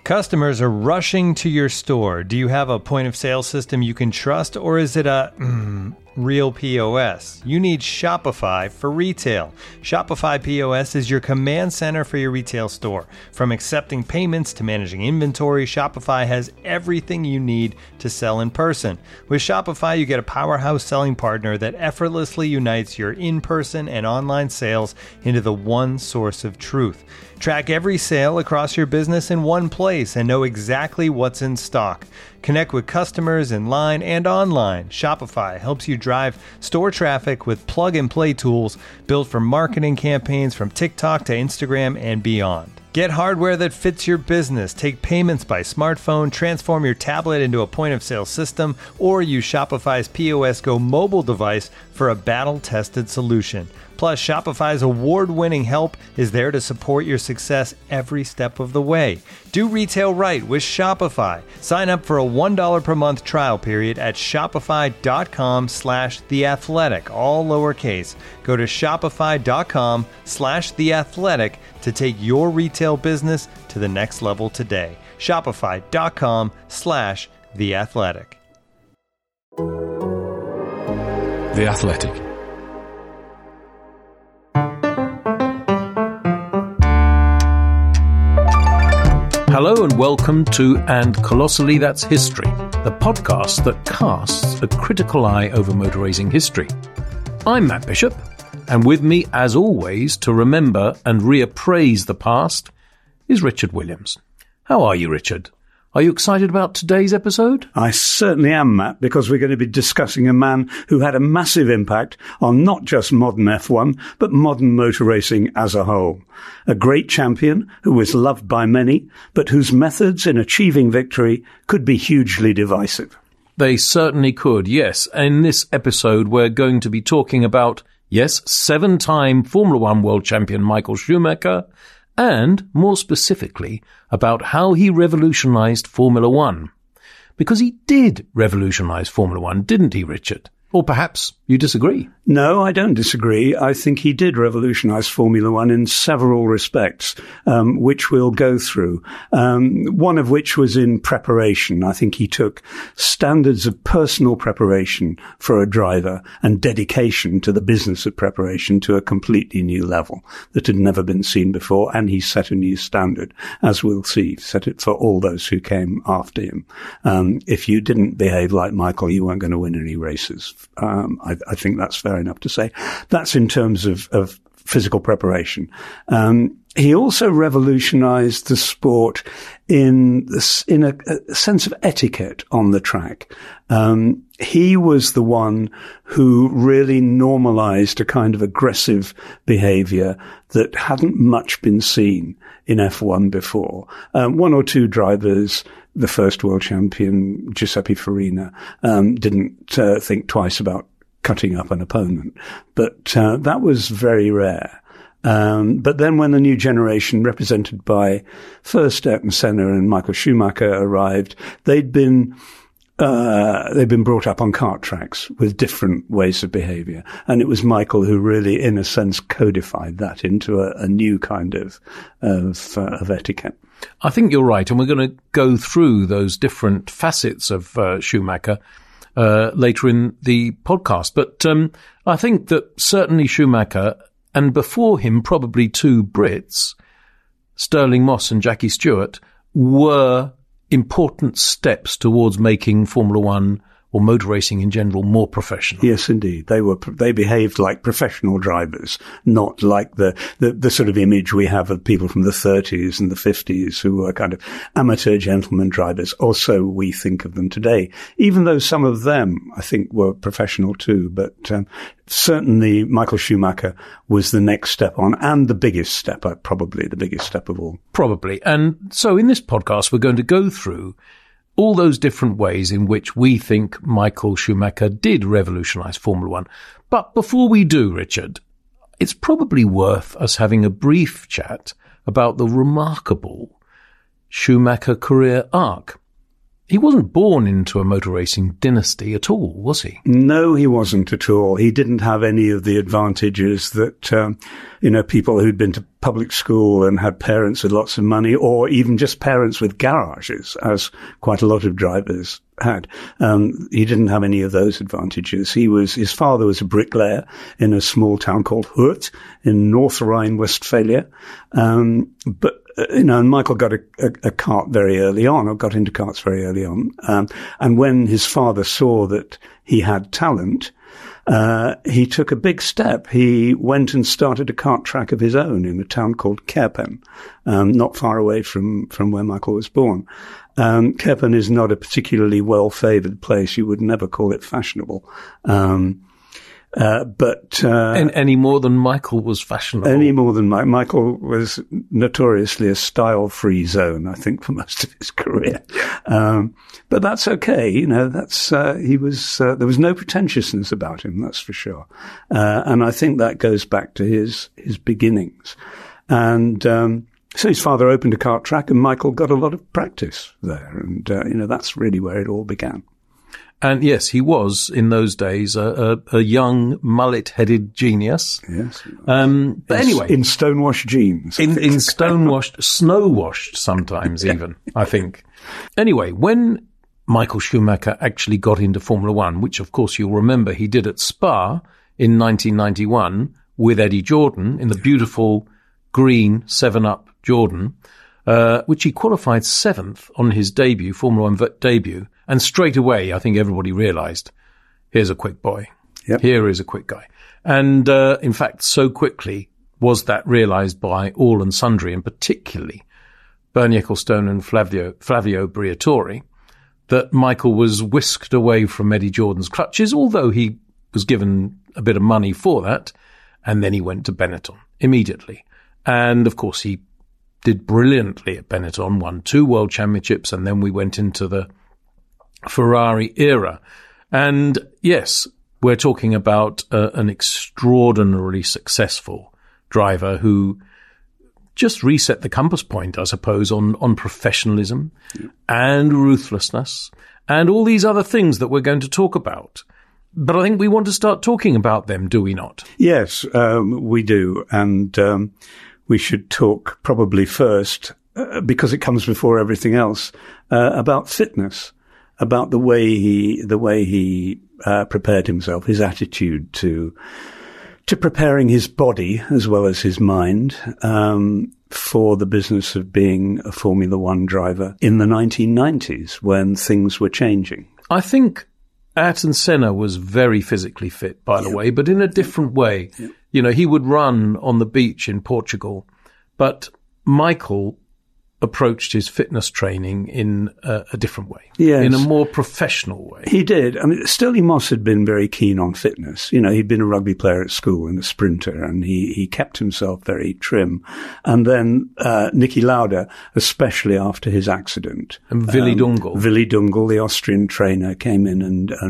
Customers are rushing to your store. Do you have a point of sale system you can trust, or is it a real POS? You need Shopify for retail. Shopify POS is your command center for your retail store. From accepting payments to managing inventory, Shopify has everything you need to sell in person. With Shopify, you get a powerhouse selling partner that effortlessly unites your in-person and online sales into the one source of truth. Track every sale across your business in one place and know exactly what's in stock. Connect with customers in line and online. Shopify helps you drive store traffic with plug-and-play tools built for marketing campaigns from TikTok to Instagram and beyond. Get hardware that fits your business. Take payments by smartphone, transform your tablet into a point-of-sale system, or use Shopify's POS Go mobile device for a battle-tested solution. Plus, Shopify's award-winning help is there to support your success every step of the way. Do retail right with Shopify. Sign up for a $1 per month trial period at shopify.com/theathletic, all lowercase. Go to shopify.com/theathletic to take your retail business to the next level today. Shopify.com/theathletic. The Athletic. Hello and welcome to And Colossally That's History, the podcast that casts a critical eye over motor racing history. I'm Matt Bishop, and with me, as always, to remember and reappraise the past is Richard Williams. How are you, Richard? Are you excited about today's episode? I certainly am, Matt, because we're going to be discussing a man who had a massive impact on not just modern F1, but modern motor racing as a whole. A great champion who was loved by many, but whose methods in achieving victory could be hugely divisive. They certainly could, yes. In this episode, we're going to be talking about, yes, 7-time Formula One world champion Michael Schumacher, and, more specifically, about how he revolutionized Formula One. Because he did revolutionize Formula One, didn't he, Richard? Or perhaps you disagree? No, I don't disagree. I think he did revolutionize Formula One in several respects, which we'll go through. One of which was in preparation. I think he took standards of personal preparation for a driver and dedication to the business of preparation to a completely new level that had never been seen before. And he set a new standard, as we'll see, set it for all those who came after him. If you didn't behave like Michael, you weren't going to win any races. I think that's fair enough to say. That's in terms of physical preparation. He also revolutionized the sport in a sense of etiquette on the track. He was the one who really normalized a kind of aggressive behavior that hadn't much been seen in F1 before. One or two drivers, the first world champion, Giuseppe Farina, didn't think twice about cutting up an opponent. But that was very rare. But then when the new generation, represented by first Ayrton Senna and Michael Schumacher, arrived, they'd been brought up on kart tracks with different ways of behavior. And it was Michael who really, in a sense, codified that into a new kind of etiquette. I think you're right, and we're going to go through those different facets of Schumacher later in the podcast. But I think that certainly Schumacher, and before him probably two Brits, Stirling Moss and Jackie Stewart, were important steps towards making Formula One or motor racing in general more professional. Yes, indeed. They behaved like professional drivers, not like the sort of image we have of people from the 30s and the 50s who were kind of amateur gentleman drivers. Also, we think of them today, even though some of them, I think, were professional too. But certainly Michael Schumacher was the next step on, and the biggest step up, probably the biggest step of all. Probably. And so in this podcast, we're going to go through all those different ways in which we think Michael Schumacher did revolutionize Formula One. But before we do, Richard, it's probably worth us having a brief chat about the remarkable Schumacher career arc. he wasn't born into a motor racing dynasty at all, was he? No, he wasn't at all. He didn't have any of the advantages that, people who'd been to public school and had parents with lots of money, or even just parents with garages, as quite a lot of drivers had. He didn't have any of those advantages. His father was a bricklayer in a small town called Hurt in North Rhine-Westphalia. And Michael got a kart very early on, or got into karts very early on. And when his father saw that he had talent, he took a big step. He went and started a kart track of his own in a town called Kerpen, not far away from where Michael was born. Kerpen is not a particularly well-favoured place. You would never call it fashionable. Any more than Michael was fashionable. Any more than Michael was notoriously a style-free zone, I think, for most of his career. But that's okay. there was no pretentiousness about him, that's for sure. And I think that goes back to his beginnings. And, so his father opened a kart track and Michael got a lot of practice there. And, that's really where it all began. And yes, he was in those days a young mullet-headed genius. Yes. But anyway, in stonewashed jeans, in stonewashed, snow-washed sometimes even. I think. Anyway, when Michael Schumacher actually got into Formula One, which of course you'll remember he did at Spa in 1991 with Eddie Jordan in the beautiful green 7-Up Jordan, which he qualified 7th on his Formula One debut. And straight away, I think everybody realized, here's a quick boy. Yep. Here is a quick guy. And, in fact, so quickly was that realized by all and sundry, and particularly Bernie Ecclestone and Flavio Briatore, that Michael was whisked away from Eddie Jordan's clutches, although he was given a bit of money for that. And then he went to Benetton immediately. And, of course, he did brilliantly at Benetton, won 2 world championships, and then we went into the Ferrari era. And yes, we're talking about an extraordinarily successful driver who just reset the compass point, I suppose, on professionalism and ruthlessness and all these other things that we're going to talk about. But I think we want to start talking about them, do we not? Yes, we do. And we should talk probably first, because it comes before everything else, about fitness. About the way he prepared himself, his attitude to preparing his body as well as his mind for the business of being a Formula One driver in the 1990s when things were changing. I think Ayrton Senna was very physically fit, by the way, but in a different way. Yeah. He would run on the beach in Portugal, but Michael approached his fitness training in a different way, in a more professional way. He did. I mean, Stirling Moss had been very keen on fitness. He'd been a rugby player at school and a sprinter, and he kept himself very trim. And then Niki Lauda, especially after his accident. And Willi Dungal. Willi Dungal, the Austrian trainer, came in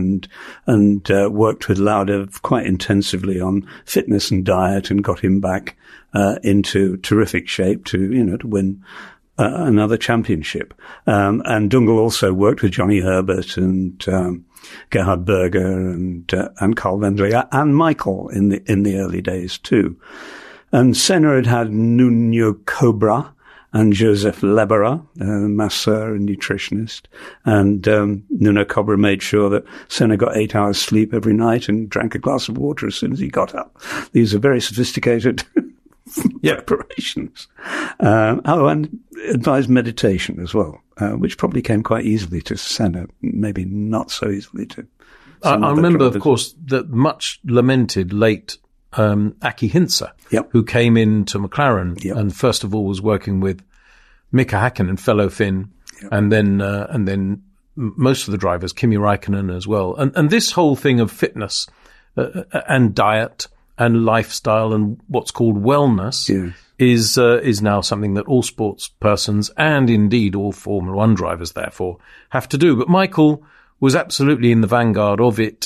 and worked with Lauda quite intensively on fitness and diet and got him back into terrific shape to win another championship. And Dungal also worked with Johnny Herbert and Gerhard Berger and Carl Wendley and Michael in the early days too. And Senna had Nuno Cobra and Joseph Leberer, masseur and nutritionist. And Nuno Cobra made sure that Senna got 8 hours sleep every night and drank a glass of water as soon as he got up. These are very sophisticated preparations. And advised meditation as well, which probably came quite easily to Senna, maybe not so easily to I remember, of course, the much lamented late Aki Hintsa, who came into McLaren and first of all was working with Mika Häkkinen, fellow Finn, and then most of the drivers, Kimi Räikkönen as well. And this whole thing of fitness and diet and lifestyle and what's called wellness is now something that all sports persons and indeed all Formula One drivers therefore have to do. But Michael was absolutely in the vanguard of it.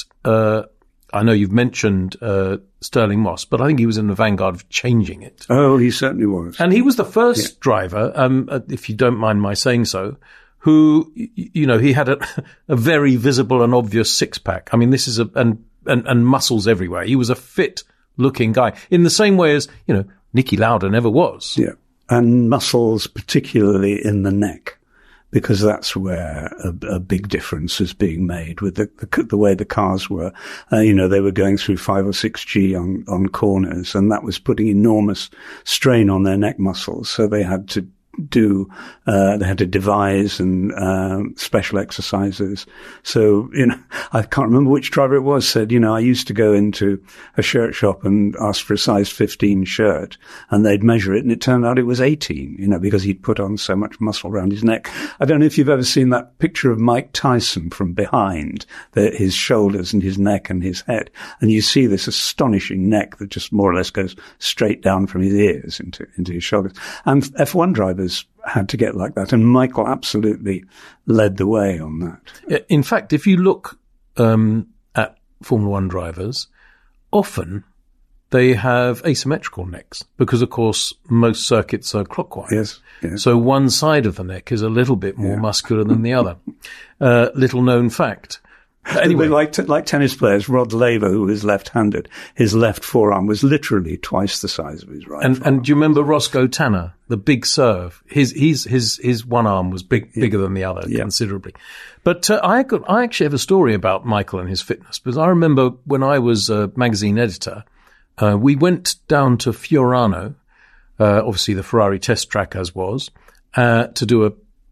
I know you've mentioned Stirling Moss, but I think he was in the vanguard of changing it. Oh, he certainly was. And he was the first driver, if you don't mind my saying so, who, he had a very visible and obvious six-pack. I mean, this is and muscles everywhere. He was a fit-looking guy in the same way as, Niki Lauda never was. Yeah. And muscles, particularly in the neck, because that's where a big difference is being made with the way the cars were. They were going through 5 or 6G on corners, and that was putting enormous strain on their neck muscles. So they had to devise and special exercises. So, I can't remember which driver it was said, I used to go into a shirt shop and ask for a size 15 shirt, and they'd measure it, and it turned out it was 18, because he'd put on so much muscle around his neck. I don't know if you've ever seen that picture of Mike Tyson from behind, his shoulders and his neck and his head, and you see this astonishing neck that just more or less goes straight down from his ears into his shoulders. And F1 drivers had to get like that, and Michael absolutely led the way on that. In fact, if you look at Formula One drivers, often they have asymmetrical necks because, of course, most circuits are clockwise. Yes. So one side of the neck is a little bit more muscular than the other. Little known fact. Anyway, like tennis players, Rod Laver, who was left-handed, his left forearm was literally twice the size of his right forearm. And do you remember Roscoe Tanner, the big serve? His one arm was bigger than the other considerably. But I actually have a story about Michael and his fitness, because I remember when I was a magazine editor, we went down to Fiorano, obviously the Ferrari test track as was, to do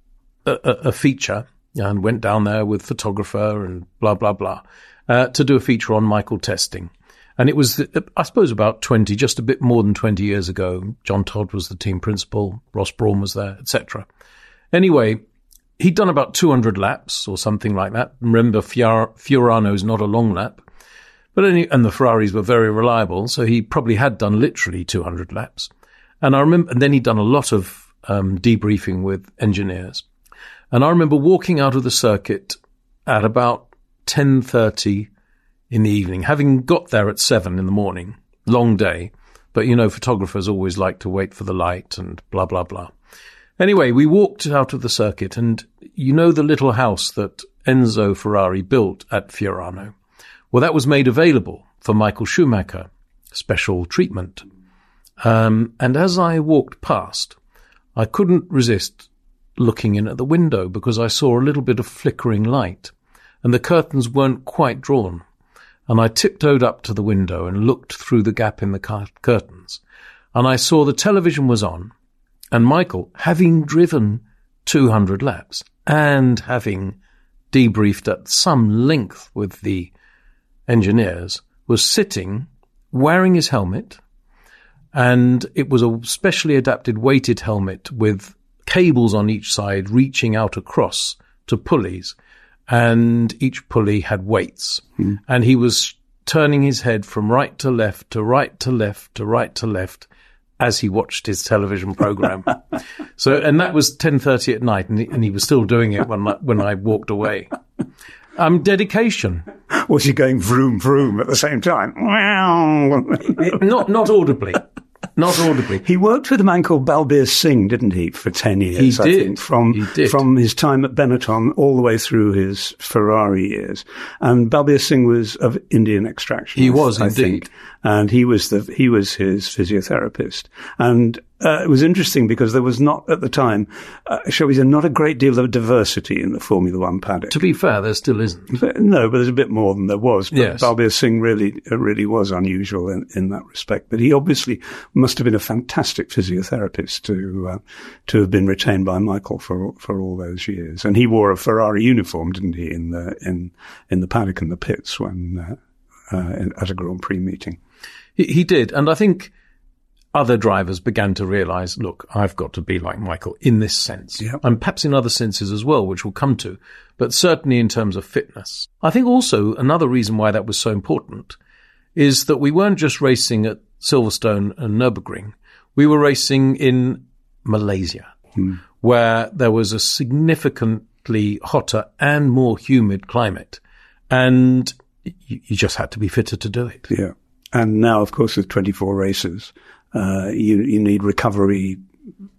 a feature. And went down there with photographer and blah, blah, blah, to do a feature on Michael testing. And it was, I suppose, about just a bit more than 20 years ago. John Todd was the team principal, Ross Brawn was there, etc. Anyway, he'd done about 200 laps or something like that. Remember, Fiorano's not a long lap. And the Ferraris were very reliable, so he probably had done literally 200 laps. And I remember, and then he'd done a lot of debriefing with engineers. And I remember walking out of the circuit at about 10:30 in the evening, having got there at 7 in the morning. Long day. But, photographers always like to wait for the light and blah, blah, blah. Anyway, we walked out of the circuit, and the little house that Enzo Ferrari built at Fiorano? Well, that was made available for Michael Schumacher, special treatment. And as I walked past, I couldn't resist looking in at the window because I saw a little bit of flickering light, and the curtains weren't quite drawn. And I tiptoed up to the window and looked through the gap in the curtains, and I saw the television was on, and Michael, having driven 200 laps and having debriefed at some length with the engineers, was sitting wearing his helmet, and it was a specially adapted weighted helmet with cables on each side reaching out across to pulleys, and each pulley had weights. And he was turning his head from right to left to right to left to right to left as he watched his television program. And that was 10:30 at night, and he was still doing it when I walked away. Dedication. Was he going vroom vroom at the same time? Not audibly. Not audibly. He worked with a man called Balbir Singh, didn't he, for 10 years? He did. I think, from his time at Benetton all the way through his Ferrari years. And Balbir Singh was of Indian extraction. He was, I indeed. think. And he was his physiotherapist. And it was interesting because there was not, at the time, shall we say, not a great deal of diversity in the Formula One paddock. To be fair, there still isn't. No, but there's a bit more than there was. But yes. Balbir Singh really was unusual in that respect. But he obviously must have been a fantastic physiotherapist to have been retained by Michael for all those years. And he wore a Ferrari uniform, didn't he, in the paddock and the pits when at a Grand Prix meeting. He did, and I think other drivers began to realise, look, I've got to be like Michael in this sense. Yep. And perhaps in other senses as well, which we'll come to, but certainly in terms of fitness. I think also another reason why that was so important is that we weren't just racing at Silverstone and Nürburgring. We were racing in Malaysia, where there was a significantly hotter and more humid climate. And you just had to be fitter to do it. Yeah. And now, of course, with 24 races, you need recovery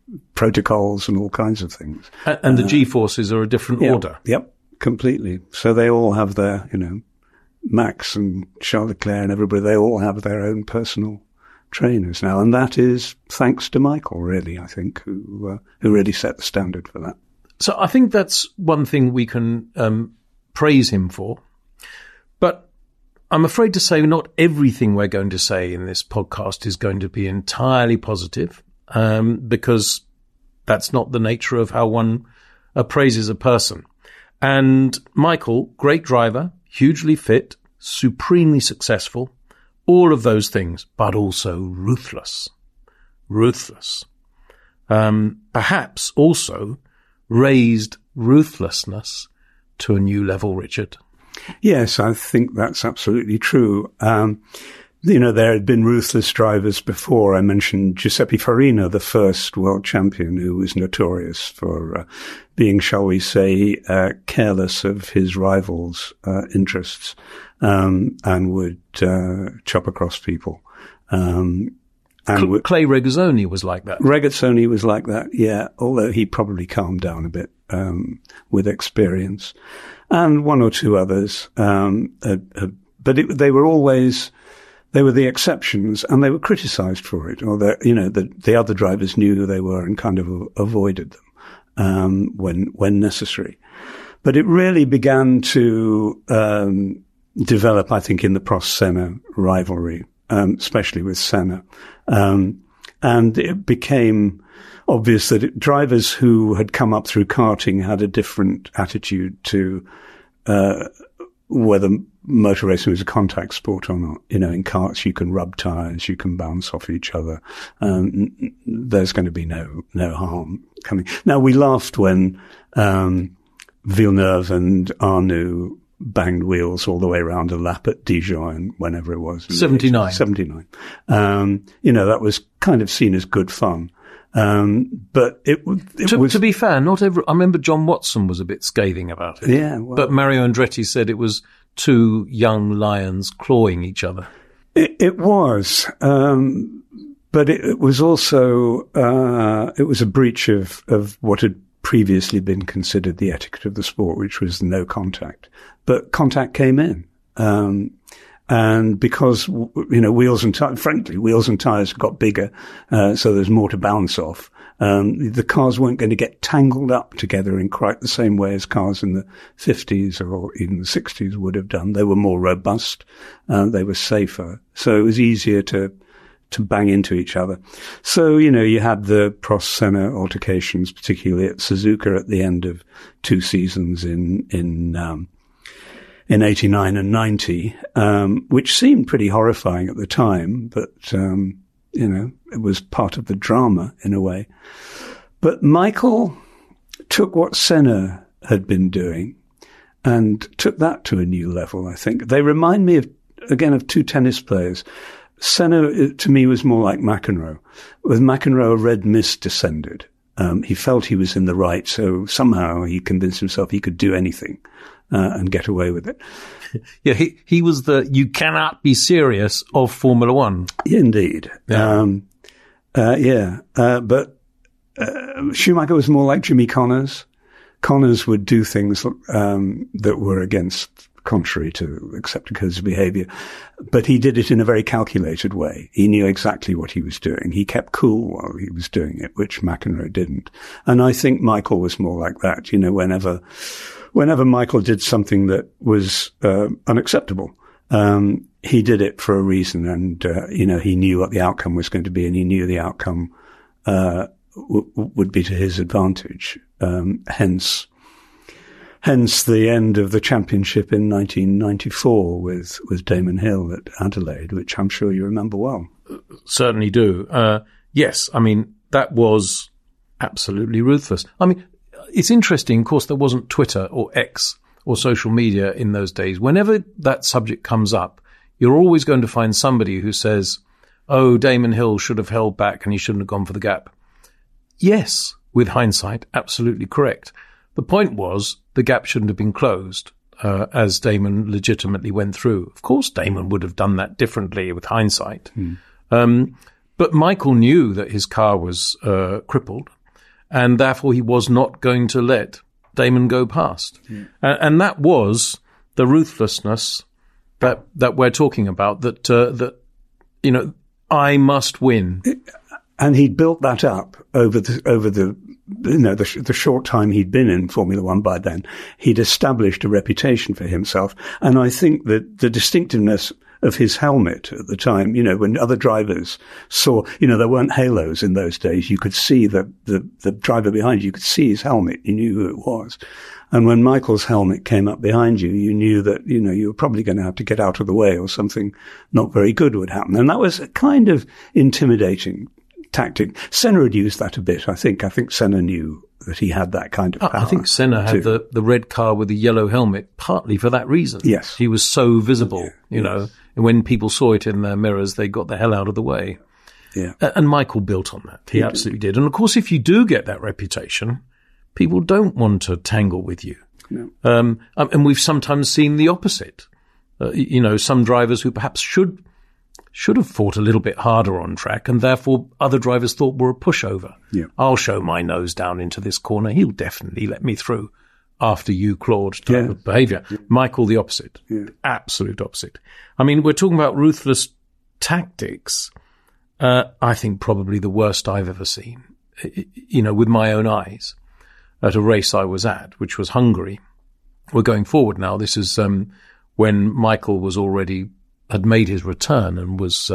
protocols and all kinds of things. And the G-forces are a different order. Yep, completely. So they all have their, Max and Charles Leclerc and everybody, they all have their own personal trainers now. And that is thanks to Michael, really, I think, who really set the standard for that. So I think that's one thing we can praise him for. But I'm afraid to say not everything we're going to say in this podcast is going to be entirely positive, because that's not the nature of how one appraises a person. And Michael, great driver, hugely fit, supremely successful, all of those things, but also ruthless. Perhaps also raised ruthlessness to a new level, Richard. Yes, I think that's absolutely true. There had been ruthless drivers before. I mentioned Giuseppe Farina, the first world champion, who was notorious for being, shall we say, careless of his rivals' interests, and would chop across people. Clay Regazzoni was like that. Regazzoni was like that, yeah, although he probably calmed down a bit with experience. And one or two others. But they were always... They were the exceptions, and they were criticised for it, or the other drivers knew who they were and kind of avoided them when necessary. But it really began to develop, I think, in the Prost-Senna rivalry, especially with Senna, and it became obvious that drivers who had come up through karting had a different attitude to whether motor racing was a contact sport or not. In karts you can rub tyres, you can bounce off each other. There's going to be no harm coming. Now, we laughed when Villeneuve and Arnoux banged wheels all the way around a lap at Dijon and whenever it was. 79. 79. That was kind of seen as good fun. But it was... To be fair, I remember John Watson was a bit scathing about it. Yeah. Well, but Mario Andretti said it was two young lions clawing each other. It was. But it was also, it was a breach of what had previously been considered the etiquette of the sport, which was no contact. But contact came in. And because, wheels and tires got bigger, so there's more to bounce off. The cars weren't going to get tangled up together in quite the same way as cars in the 50s or even the 60s would have done. They were more robust. They were safer. So it was easier to bang into each other. So, you had the Prost-Senna altercations, particularly at Suzuka at the end of two seasons in 89 and 90, which seemed pretty horrifying at the time, but, it was part of the drama in a way. But Michael took what Senna had been doing and took that to a new level, I think. They remind me of two tennis players. Senna, to me, was more like McEnroe. With McEnroe, a red mist descended. He felt he was in the right, so somehow he convinced himself he could do anything. And get away with it. Yeah, he was the you cannot be serious of Formula One. Indeed. Yeah. But Schumacher was more like Jimmy Connors. Connors would do things that were contrary to accepted codes of behavior, but he did it in a very calculated way. He knew exactly what he was doing. He kept cool while he was doing it, which McEnroe didn't. And I think Michael was more like that. Whenever Michael did something that was unacceptable, he did it for a reason, and he knew what the outcome was going to be, and he knew the outcome would be to his advantage. Hence the end of the championship in 1994 with Damon Hill at Adelaide, which I'm sure you remember well. Certainly do. Yes, I mean that was absolutely ruthless. I mean. It's interesting, of course, there wasn't Twitter or X or social media in those days. Whenever that subject comes up, you're always going to find somebody who says, oh, Damon Hill should have held back and he shouldn't have gone for the gap. Yes, with hindsight, absolutely correct. The point was the gap shouldn't have been closed, as Damon legitimately went through. Of course, Damon would have done that differently with hindsight. But Michael knew that his car was crippled. and therefore he was not going to let Damon go past. Yeah. And that was the ruthlessness that we're talking about, that I must win. And he'd built that up over the short time he'd been in Formula One by then. He'd established a reputation for himself. And I think that the distinctiveness of his helmet at the time, when other drivers saw, there weren't halos in those days. You could see the driver behind you, could see his helmet. You knew who it was. And when Michael's helmet came up behind you, you knew that, you were probably going to have to get out of the way or something not very good would happen. And that was a kind of intimidating tactic. Senna had used that a bit. I think Senna knew that he had that kind of power. I think Senna had the red car with the yellow helmet partly for that reason. Yes. He was so visible, and when people saw it in their mirrors, they got the hell out of the way. Yeah. And Michael built on that. He absolutely did. And of course, if you do get that reputation, people don't want to tangle with you. No. And we've sometimes seen the opposite. Some drivers who perhaps should have fought a little bit harder on track, and therefore other drivers thought were a pushover. Yeah. I'll show my nose down into this corner. He'll definitely let me through after you, Claude, type of behaviour. Yeah. Michael, the opposite. Yeah. Absolute opposite. I mean, we're talking about ruthless tactics. I think probably the worst I've ever seen, with my own eyes, at a race I was at, which was Hungary. We're going forward now. This is when Michael had made his return and was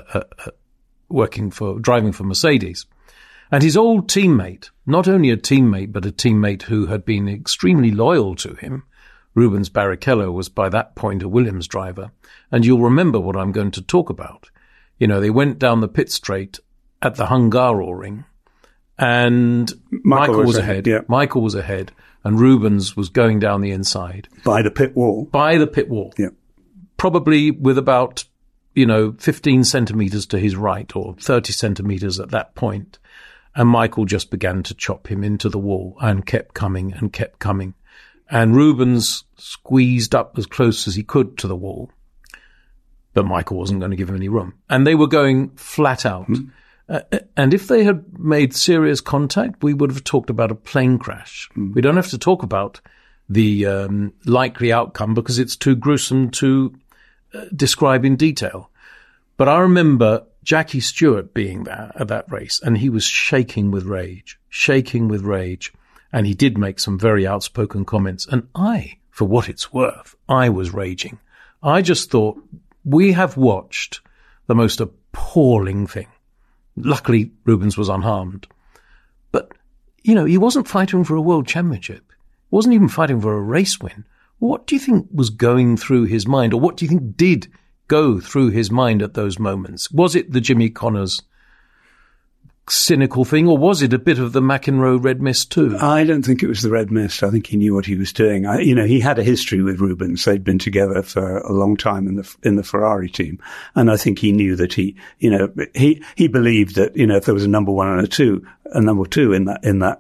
driving for Mercedes. And his old teammate, not only a teammate, but a teammate who had been extremely loyal to him, Rubens Barrichello, was by that point a Williams driver. And you'll remember what I'm going to talk about. They went down the pit straight at the Hungaroring, and Michael was ahead. Yeah. Michael was ahead, and Rubens was going down the inside. By the pit wall. Yeah. Probably with about, 15 centimetres to his right, or 30 centimetres at that point. And Michael just began to chop him into the wall and kept coming. And Rubens squeezed up as close as he could to the wall. But Michael wasn't going to give him any room. And they were going flat out. And if they had made serious contact, we would have talked about a plane crash. We don't have to talk about the likely outcome because it's too gruesome to describe in detail. But I remember Jackie Stewart being there at that race, and he was shaking with rage. And he did make some very outspoken comments. And for what it's worth, I was raging. I just thought, we have watched the most appalling thing. Luckily, Rubens was unharmed. But, he wasn't fighting for a world championship. He wasn't even fighting for a race win. What do you think was going through his mind, or what do you think did go through his mind at those moments? Was it the Jimmy Connors cynical thing, or was it a bit of the McEnroe red mist too? I don't think it was the red mist. I think he knew what he was doing. He had a history with Rubens. They'd been together for a long time in the Ferrari team, and I think he knew that he believed that if there was a number one and a number two in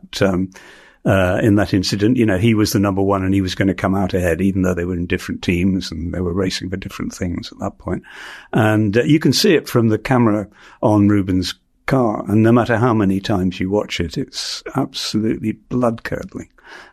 that incident, he was the number one and he was going to come out ahead, even though they were in different teams and they were racing for different things at that point. And you can see it from the camera on Rubens' car, and no matter how many times you watch it, it's absolutely blood-curdling.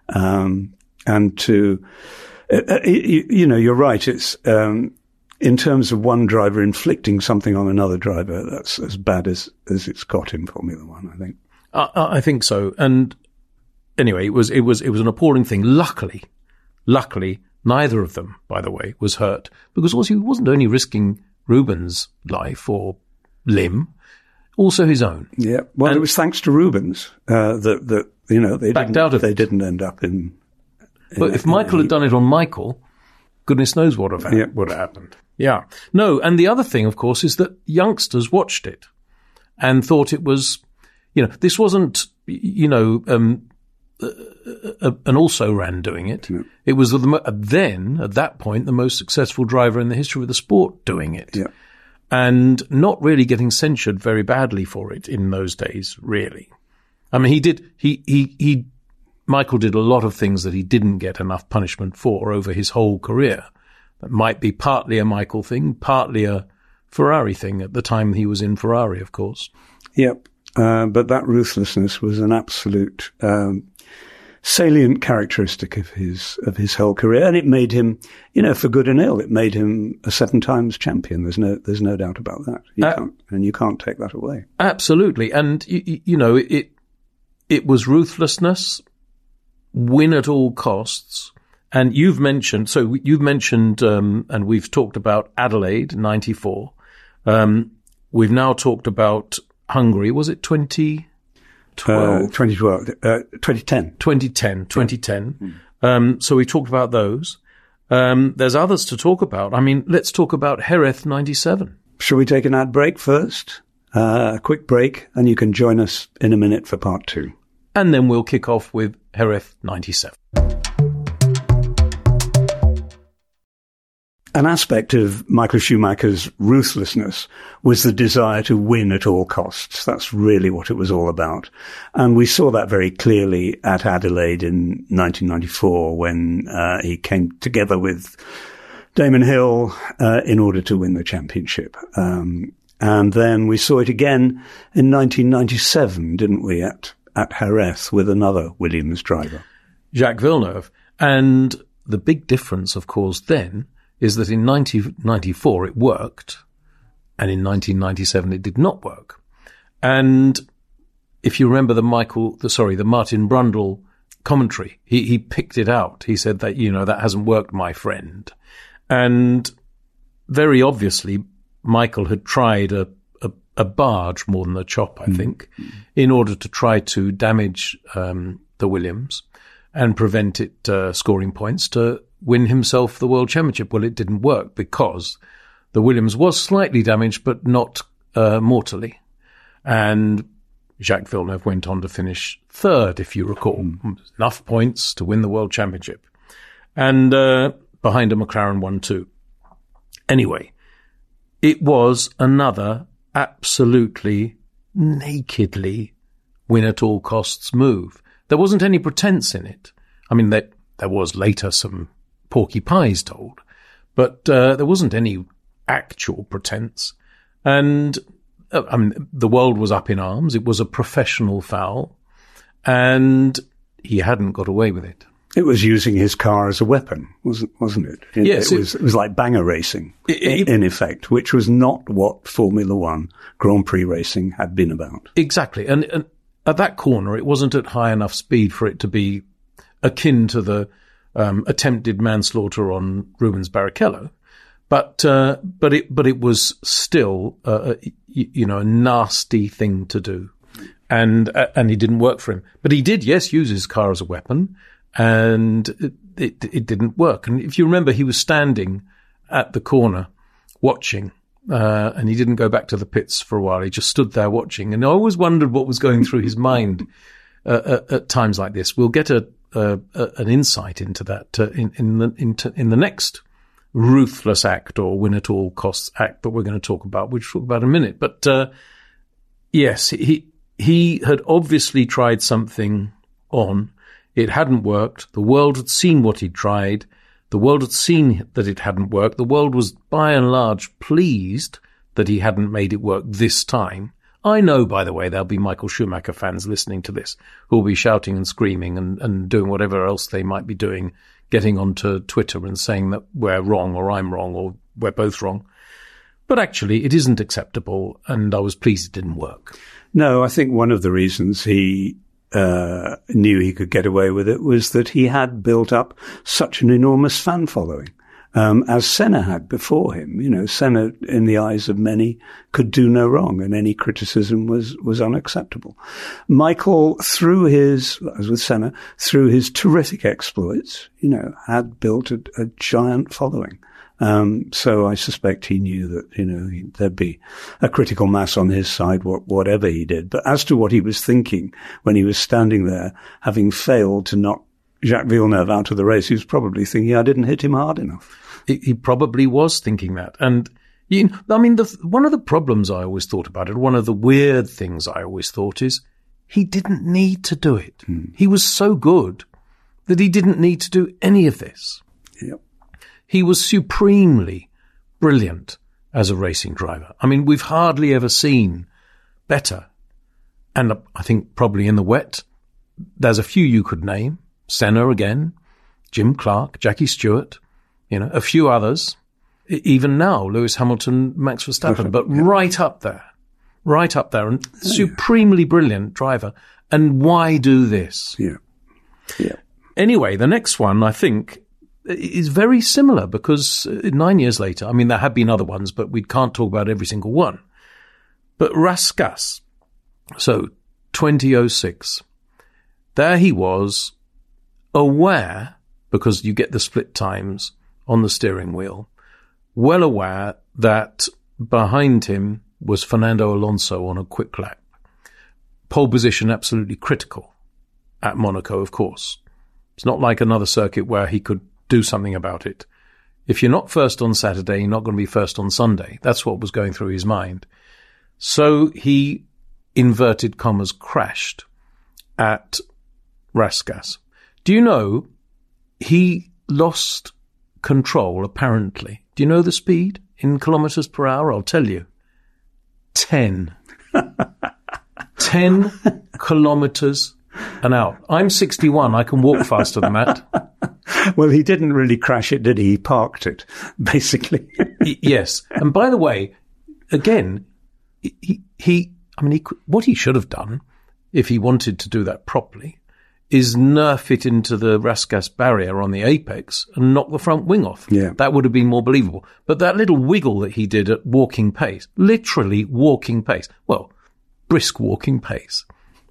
You're right. It's in terms of one driver inflicting something on another driver, that's as bad as it's got in Formula One, I think. I think so. And anyway, it was an appalling thing. Luckily, neither of them, by the way, was hurt, because also he wasn't only risking Rubens' life or limb, also his own. Yeah. Well, it was thanks to Rubens that they didn't end up in. But if Michael had done it on Michael, goodness knows what would have happened. Yeah. No, and the other thing, of course, is that youngsters watched it and thought it was, this wasn't, an also-ran doing it. Yeah. It was then, at that point, the most successful driver in the history of the sport doing it. Yeah. And not really getting censured very badly for it in those days, really. I mean, Michael did a lot of things that he didn't get enough punishment for over his whole career. That might be partly a Michael thing, partly a Ferrari thing at the time he was in Ferrari, of course. Yep. but that ruthlessness was an absolute salient characteristic of his whole career, and it made him, for good and ill, it made him a 7 times champion. There's no doubt about that. You can't take that away. Absolutely, and it was ruthlessness, win at all costs. And you've mentioned, and we've talked about Adelaide, 94. We've now talked about Hungary. Was it 2012? 2010. 2010. So we talked about those. There's others to talk about. I mean, let's talk about Jerez 97. Shall we take an ad break first? A quick break, and you can join us in a minute for part 2. And then we'll kick off with Jerez 97. An aspect of Michael Schumacher's ruthlessness was the desire to win at all costs. That's really what it was all about. And we saw that very clearly at Adelaide in 1994 when he came together with Damon Hill in order to win the championship. And then we saw it again in 1997, didn't we, at Jerez with another Williams driver, Jacques Villeneuve. And the big difference, of course, then is that in 1994 it worked, and in 1997 it did not work. And if you remember the Martin Brundle commentary, he picked it out. He said that, that hasn't worked, my friend. And very obviously, Michael had tried a barge more than a chop, I think, in order to try to damage the Williams and prevent it scoring points to win himself the World Championship. Well, it didn't work because the Williams was slightly damaged, but not mortally. And Jacques Villeneuve went on to finish 3rd, if you recall. Enough points to win the World Championship. And behind a McLaren 1-2. Anyway, it was another absolutely nakedly win-at-all-costs move. There wasn't any pretense in it. I mean, there was later some porky pies told, but there wasn't any actual pretense. And the world was up in arms. It was a professional foul, and he hadn't got away with it. It was using his car as a weapon, wasn't it? Yes. It was like banger racing, in effect, which was not what Formula One Grand Prix racing had been about. Exactly. And at that corner, it wasn't at high enough speed for it to be akin to the attempted manslaughter on Rubens Barrichello, but it was still a nasty thing to do, and it didn't work for him. But he did, yes, use his car as a weapon, and it didn't work. And if you remember, he was standing at the corner watching, and he didn't go back to the pits for a while. He just stood there watching, and I always wondered what was going through his mind at times like this. We'll get an insight into that in the next ruthless act or win at all costs act that we're going to talk about, which we'll talk about in a minute. But yes, he had obviously tried something on. It hadn't worked. The world had seen what he'd tried. The world had seen that it hadn't worked. The world was by and large pleased that he hadn't made it work this time. I know, by the way, there'll be Michael Schumacher fans listening to this who will be shouting and screaming and doing whatever else they might be doing, getting onto Twitter and saying that we're wrong or I'm wrong or we're both wrong. But actually, it isn't acceptable, and I was pleased it didn't work. No, I think one of the reasons he knew he could get away with it was that he had built up such an enormous fan following. As Senna had before him. Senna, in the eyes of many, could do no wrong, and any criticism was unacceptable. Michael, through his terrific exploits, had built a giant following. So I suspect he knew that, there'd be a critical mass on his side, whatever he did. But as to what he was thinking when he was standing there, having failed to knock Jacques Villeneuve out of the race, he was probably thinking, I didn't hit him hard enough. He probably was thinking that. And, one of the problems I always thought about it, one of the weird things I always thought is he didn't need to do it. He was so good that he didn't need to do any of this. Yep. He was supremely brilliant as a racing driver. I mean, we've hardly ever seen better And I think probably in the wet, there's a few you could name. Senna again, Jim Clark, Jackie Stewart, a few others. Even now, Lewis Hamilton, Max Verstappen, but right up there, and supremely brilliant driver. And why do this? Yeah. Anyway, the next one, I think, is very similar because 9 years later, I mean, there have been other ones, but we can't talk about every single one. But Rascasse, so 2006, there he was, aware, because you get the split times on the steering wheel, well aware that behind him was Fernando Alonso on a quick lap. Pole position absolutely critical at Monaco, of course. It's not like another circuit where he could do something about it. If you're not first on Saturday, you're not going to be first on Sunday. That's what was going through his mind. So he, inverted commas, crashed at Rascasse. Do you know he lost control, apparently? Do you know the speed in kilometers per hour? I'll tell you. 10. 10 kilometers an hour. I'm 61. I can walk faster than that. Well, he didn't really crash it, did he? He parked it, basically. Yes. And by the way, again, what he should have done, if he wanted to do that properly, is nerf it into the Rascasse barrier on the apex and knock the front wing off. Yeah. That would have been more believable. But that little wiggle that he did at walking pace, literally walking pace, well, brisk walking pace.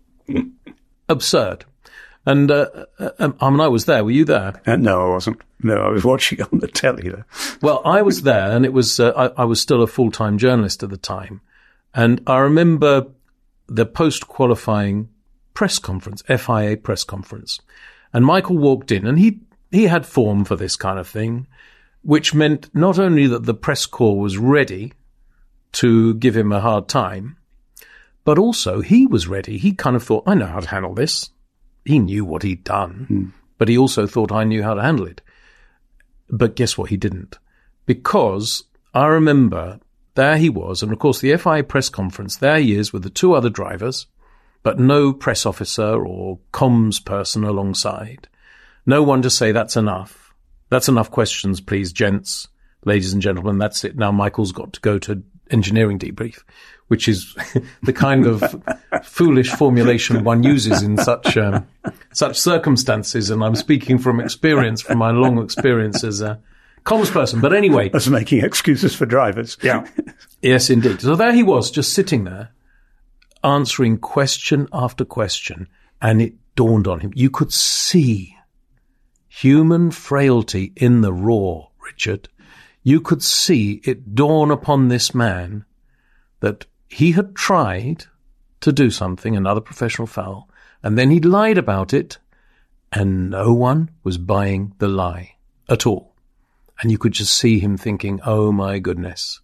Absurd. And, I was there. Were you there? No, I wasn't. No, I was watching it on the telly there. Well, I was there, and it was, I was still a full-time journalist at the time. And I remember the post-qualifying press conference, FIA press conference. And Michael walked in, and he had form for this kind of thing, which meant not only that the press corps was ready to give him a hard time, but also he was ready. He kind of thought, I know how to handle this. He knew what he'd done, but he also thought I knew how to handle it. But guess what? He didn't. Because I remember there he was, and of course the FIA press conference, there he is with the two other drivers, but no press officer or comms person alongside. No one to say, that's enough. That's enough questions, please, gents, ladies and gentlemen. That's it. Now Michael's got to go to engineering debrief, which is the kind of foolish formulation one uses in such circumstances. And I'm speaking from experience, from my long experience as a comms person. But anyway. That's making excuses for drivers. Yeah. Yes, indeed. So there he was, just sitting there, answering question after question. And it dawned on him. You could see human frailty in the roar, Richard. You could see it dawn upon this man that he had tried to do something, another professional foul, and then he'd lied about it, and no one was buying the lie at all. And you could just see him thinking, oh my goodness,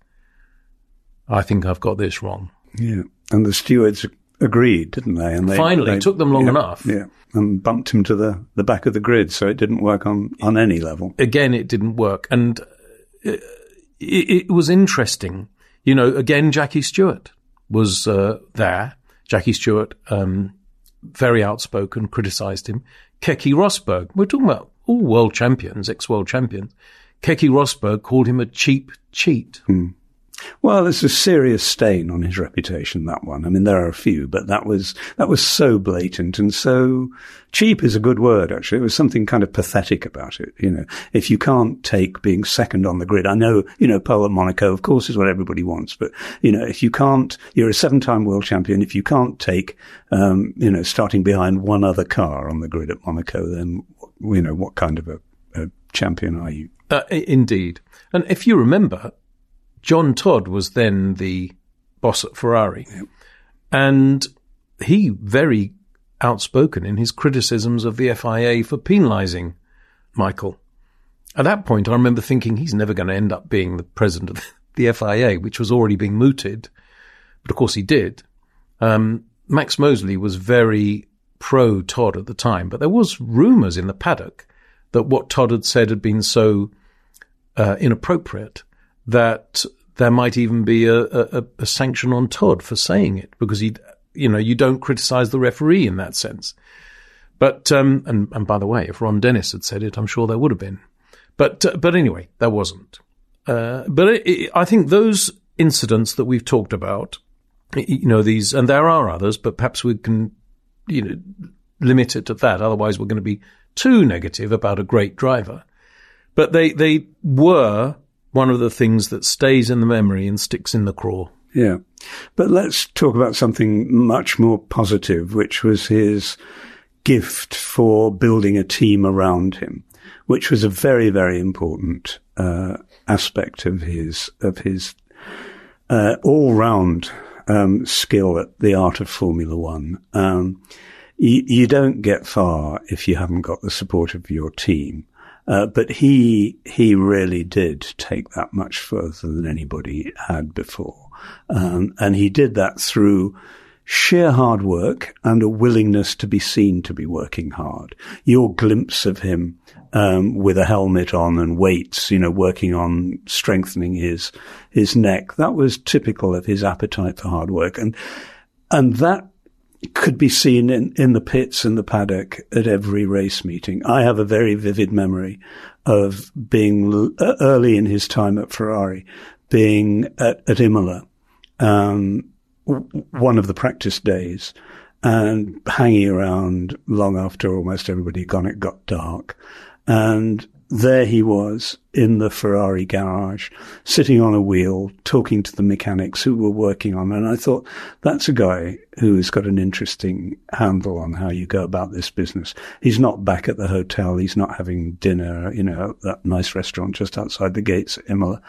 I think I've got this wrong. Yeah, and the stewards agreed, didn't they? And Finally, it took them long enough. Yeah, and bumped him to the back of the grid, so it didn't work on any level. Again, it didn't work, and it was interesting. You know, again, Jackie Stewart was there. Jackie Stewart, very outspoken, criticised him. Keke Rosberg, we're talking about all world champions, ex-world champions. Keke Rosberg called him a cheap cheat. Well, it's a serious stain on his reputation, that one. I mean, there are a few, but that was so blatant and so cheap is a good word, actually. It was something kind of pathetic about it. You know, if you can't take being second on the grid, I know, pole at Monaco, of course, is what everybody wants, but, if you can't, you're a 7-time world champion. If you can't take, starting behind one other car on the grid at Monaco, then, what kind of a champion are you? Indeed. And if you remember, John Todd was then the boss at Ferrari, and he very outspoken in his criticisms of the FIA for penalising Michael. At that point, I remember thinking he's never going to end up being the president of the FIA, which was already being mooted. But of course he did. Max Mosley was very pro Todd at the time, but there was rumours in the paddock that what Todd had said had been so inappropriate that there might even be a sanction on Todd for saying it, because he'd you don't criticize the referee in that sense. But, and by the way, if Ron Dennis had said it, I'm sure there would have been. But anyway, there wasn't. I think those incidents that we've talked about, these, and there are others, but perhaps we can, limit it to that. Otherwise, we're going to be too negative about a great driver. But they were one of the things that stays in the memory and sticks in the craw. Yeah. But let's talk about something much more positive, which was his gift for building a team around him, which was a very, very important aspect of his all-round skill at the art of Formula One. You don't get far if you haven't got the support of your team. But he really did take that much further than anybody had before. And he did that through sheer hard work and a willingness to be seen to be working hard. Your glimpse of him, with a helmet on and weights, working on strengthening his neck, that was typical of his appetite for hard work. And that could be seen in the pits and the paddock at every race meeting. I have a very vivid memory of being early in his time at Ferrari, being at Imola, one of the practice days, and hanging around long after almost everybody had gone. It got dark. And there he was in the Ferrari garage, sitting on a wheel, talking to the mechanics who were working on it. And I thought, that's a guy who's got an interesting handle on how you go about this business. He's not back at the hotel. He's not having dinner, at that nice restaurant just outside the gates at Imola.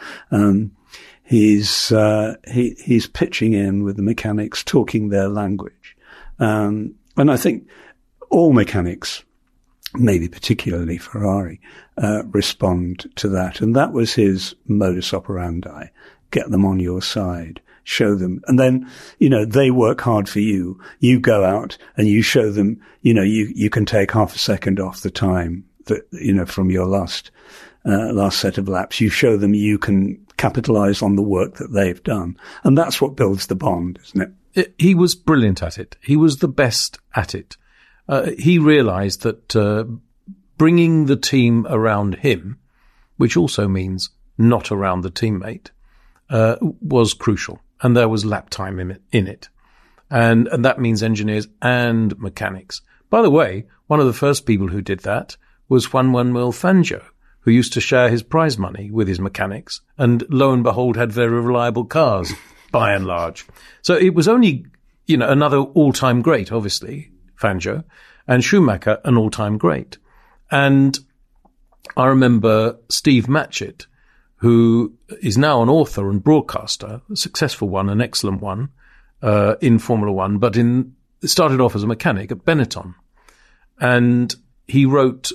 He's pitching in with the mechanics, talking their language. And I think all mechanics, maybe particularly Ferrari, respond to that. And that was his modus operandi. Get them on your side, show them. And then, they work hard for you. You go out and you show them, you can take half a second off the time that, from your last set of laps. You show them you can capitalize on the work that they've done. And that's what builds the bond, isn't it? He was brilliant at it. He was the best at it. He realized that bringing the team around him, which also means not around the teammate, was crucial. And there was lap time in it. And that means engineers and mechanics. By the way, one of the first people who did that was Juan Manuel Fangio, who used to share his prize money with his mechanics, and lo and behold had very reliable cars, by and large. So it was only, another all-time great, obviously, Fangio, and Schumacher, an all-time great. And I remember Steve Matchett, who is now an author and broadcaster, a successful one, an excellent one, in Formula One, but started off as a mechanic at Benetton. And he wrote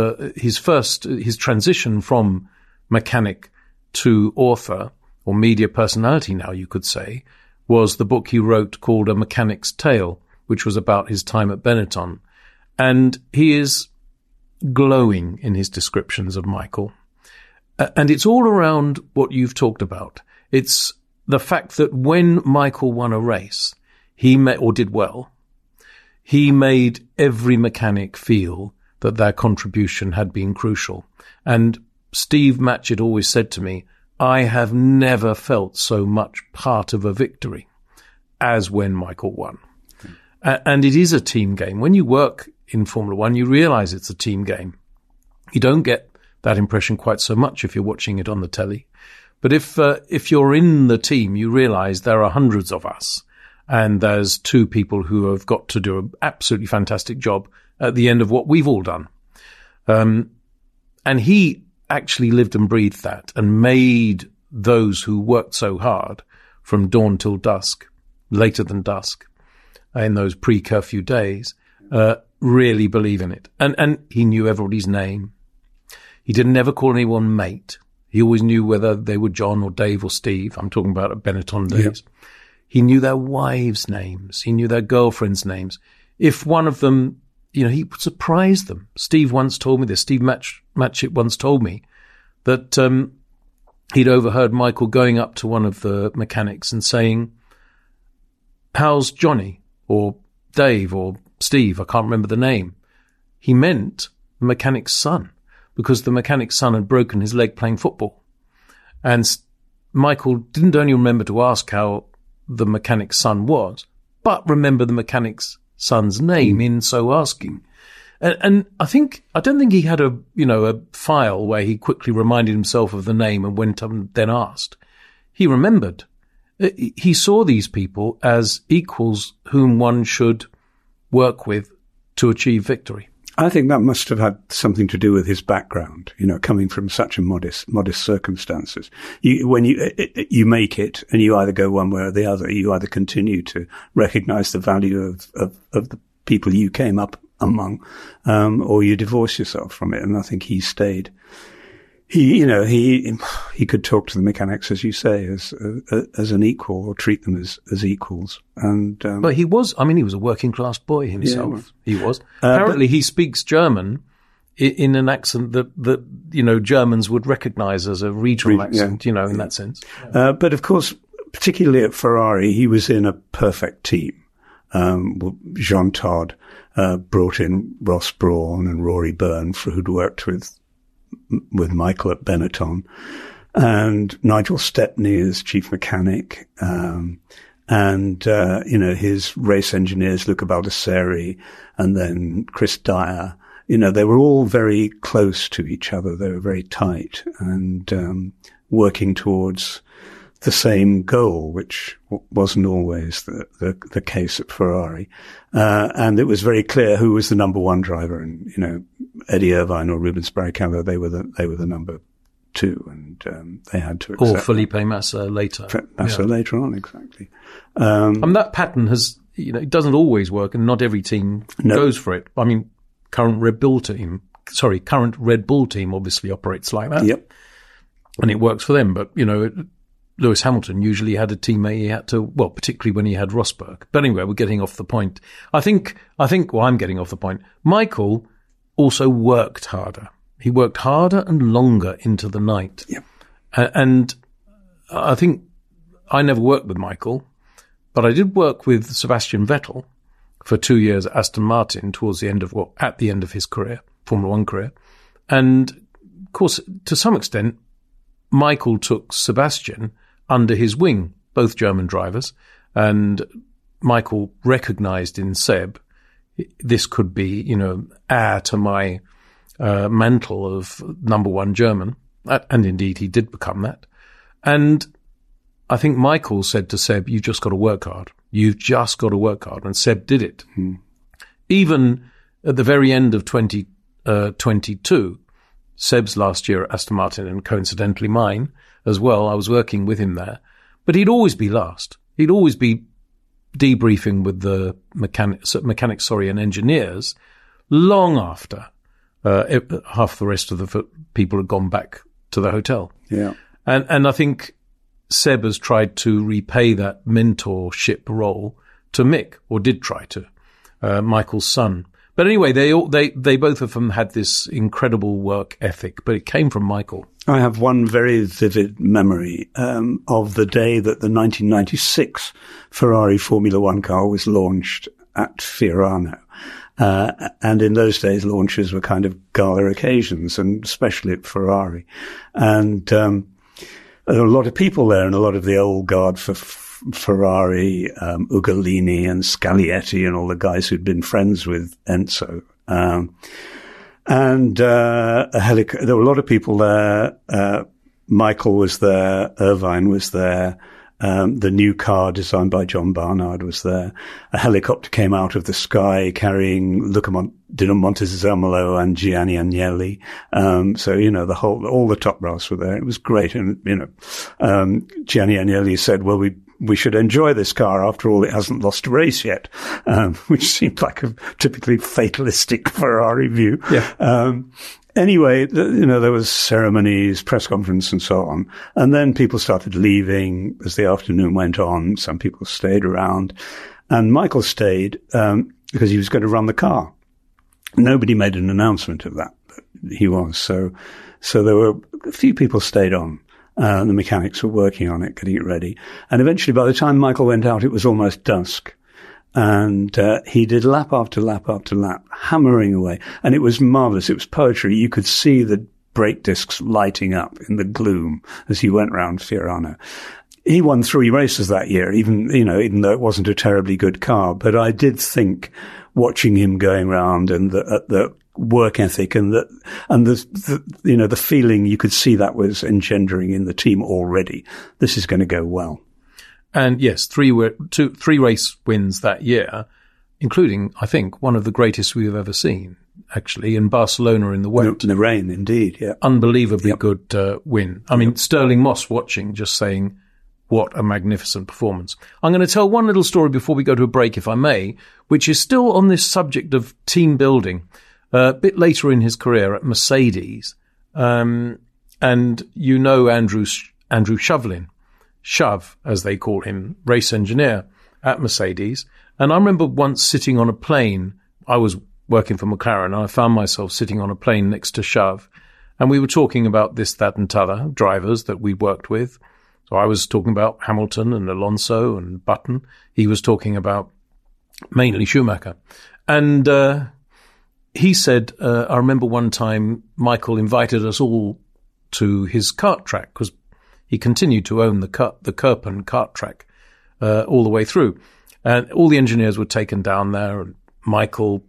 his transition from mechanic to author, or media personality now you could say, was the book he wrote called A Mechanic's Tale, which was about his time at Benetton. And he is glowing in his descriptions of Michael. And it's all around what you've talked about. It's the fact that when Michael won a race, did well, he made every mechanic feel that their contribution had been crucial. And Steve Matchett always said to me, I have never felt so much part of a victory as when Michael won. And it is a team game. When you work in Formula One, you realize it's a team game. You don't get that impression quite so much if you're watching it on the telly. But if you're in the team, you realize there are hundreds of us, and there's two people who have got to do an absolutely fantastic job at the end of what we've all done. And he actually lived and breathed that and made those who worked so hard from dawn till dusk, later than dusk, in those pre-curfew days, really believe in it. And he knew everybody's name. He didn't ever call anyone mate. He always knew whether they were John or Dave or Steve. I'm talking about at Benetton days. Yep. He knew their wives' names. He knew their girlfriends' names. If one of them, he would surprise them. Steve once told me this. Steve Matchett once told me that he'd overheard Michael going up to one of the mechanics and saying, "How's Johnny?" or Dave or Steve, I can't remember the name. He meant the mechanic's son, because the mechanic's son had broken his leg playing football. And Michael didn't only remember to ask how the mechanic's son was, but remember the mechanic's son's name in so asking. And I don't think he had a file where he quickly reminded himself of the name and went up and then asked. He remembered. He saw these people as equals whom one should work with to achieve victory. I think that must have had something to do with his background, coming from such a modest circumstances. When you make it and you either go one way or the other, you either continue to recognize the value of the people you came up among, or you divorce yourself from it. And I think he stayed. He could talk to the mechanics, as you say, as an equal, or treat them as equals. And but he was a working class boy himself. Yeah, he was. Apparently, he speaks German in an accent that Germans would recognise as a regional accent. In that sense. But of course, particularly at Ferrari, he was in a perfect team. Jean Todt brought in Ross Brawn and Rory Byrne, who'd worked with Michael at Benetton, and Nigel Stepney as chief mechanic, and his race engineers, Luca Baldessari, and then Chris Dyer. They were all very close to each other. They were very tight and working towards the same goal, which wasn't always the case at Ferrari. And it was very clear who was the number one driver. And, Eddie Irvine or Rubens Barrichello, they were the number two, and they had to accept. Or Felipe Massa later. Massa later on, exactly. And that pattern has, it doesn't always work, and not every team goes for it. I mean, current Red Bull team obviously operates like that. Yep. And it works for them, but, Lewis Hamilton usually had a teammate he had to, particularly when he had Rosberg. But anyway, we're getting off the point. I'm getting off the point. Michael also worked harder. He worked harder and longer into the night. Yeah. And I think I never worked with Michael, but I did work with Sebastian Vettel for 2 years at Aston Martin at the end of his career, Formula One career. And of course, to some extent, Michael took Sebastian under his wing, both German drivers, and Michael recognized in Seb, this could be, heir to my mantle of number one German. And indeed, he did become that. And I think Michael said to Seb, you've just got to work hard. You've just got to work hard. And Seb did it. Even at the very end of 2022, Seb's last year at Aston Martin, and coincidentally mine as well, I was working with him there. But he'd always be last. He'd always be debriefing with the mechanics and engineers long after half the rest of the people had gone back to the hotel. Yeah. And I think Seb has tried to repay that mentorship role to Mick, or did try to, Michael's son. But anyway, they both of them had this incredible work ethic, but it came from Michael. I have one very vivid memory of the day that the 1996 Ferrari Formula One car was launched at Fiorano. And in those days, launches were kind of gala occasions, and especially at Ferrari. And there were a lot of people there, and a lot of the old guard for Ferrari, Ugolini and Scaglietti and all the guys who'd been friends with Enzo. There were a lot of people there. Michael was there. Irvine was there. The new car designed by John Barnard was there. A helicopter came out of the sky carrying Luca Di Montezemolo and Gianni Agnelli. All the top brass were there. It was great. And, Gianni Agnelli said, well, we should enjoy this car. After all, it hasn't lost a race yet, which seemed like a typically fatalistic Ferrari view. Yeah. Anyway, there was ceremonies, press conference and so on. And then people started leaving as the afternoon went on. Some people stayed around, and Michael stayed, because he was going to run the car. Nobody made an announcement of that, but he was. So there were a few people stayed on. The mechanics were working on it, getting it ready. And eventually, by the time Michael went out, it was almost dusk. And he did lap after lap after lap, hammering away. And it was marvellous. It was poetry. You could see the brake discs lighting up in the gloom as he went round Fiorano. He won 3 races that year, even though it wasn't a terribly good car. But I did think, watching him going round and the work ethic and the feeling, you could see that was engendering in the team already. This is going to go well. And yes, three race wins that year, including, I think, one of the greatest we've ever seen, actually, in Barcelona in the wet. In the rain, indeed, yeah. Unbelievably good win. I mean, Sterling Moss watching, just saying, what a magnificent performance. I'm going to tell one little story before we go to a break, if I may, which is still on this subject of team building. A bit later in his career at Mercedes, and you know Andrew Shovlin, Shove, as they call him, race engineer at Mercedes. And I remember once sitting on a plane. I was working for McLaren, and I found myself sitting on a plane next to Shove. And we were talking about this, that, and t'other drivers that we worked with. So I was talking about Hamilton and Alonso and Button. He was talking about mainly Schumacher. And he said, I remember one time Michael invited us all to his kart track, because he continued to own the Kirpen kart track all the way through. And all the engineers were taken down there, and Michael,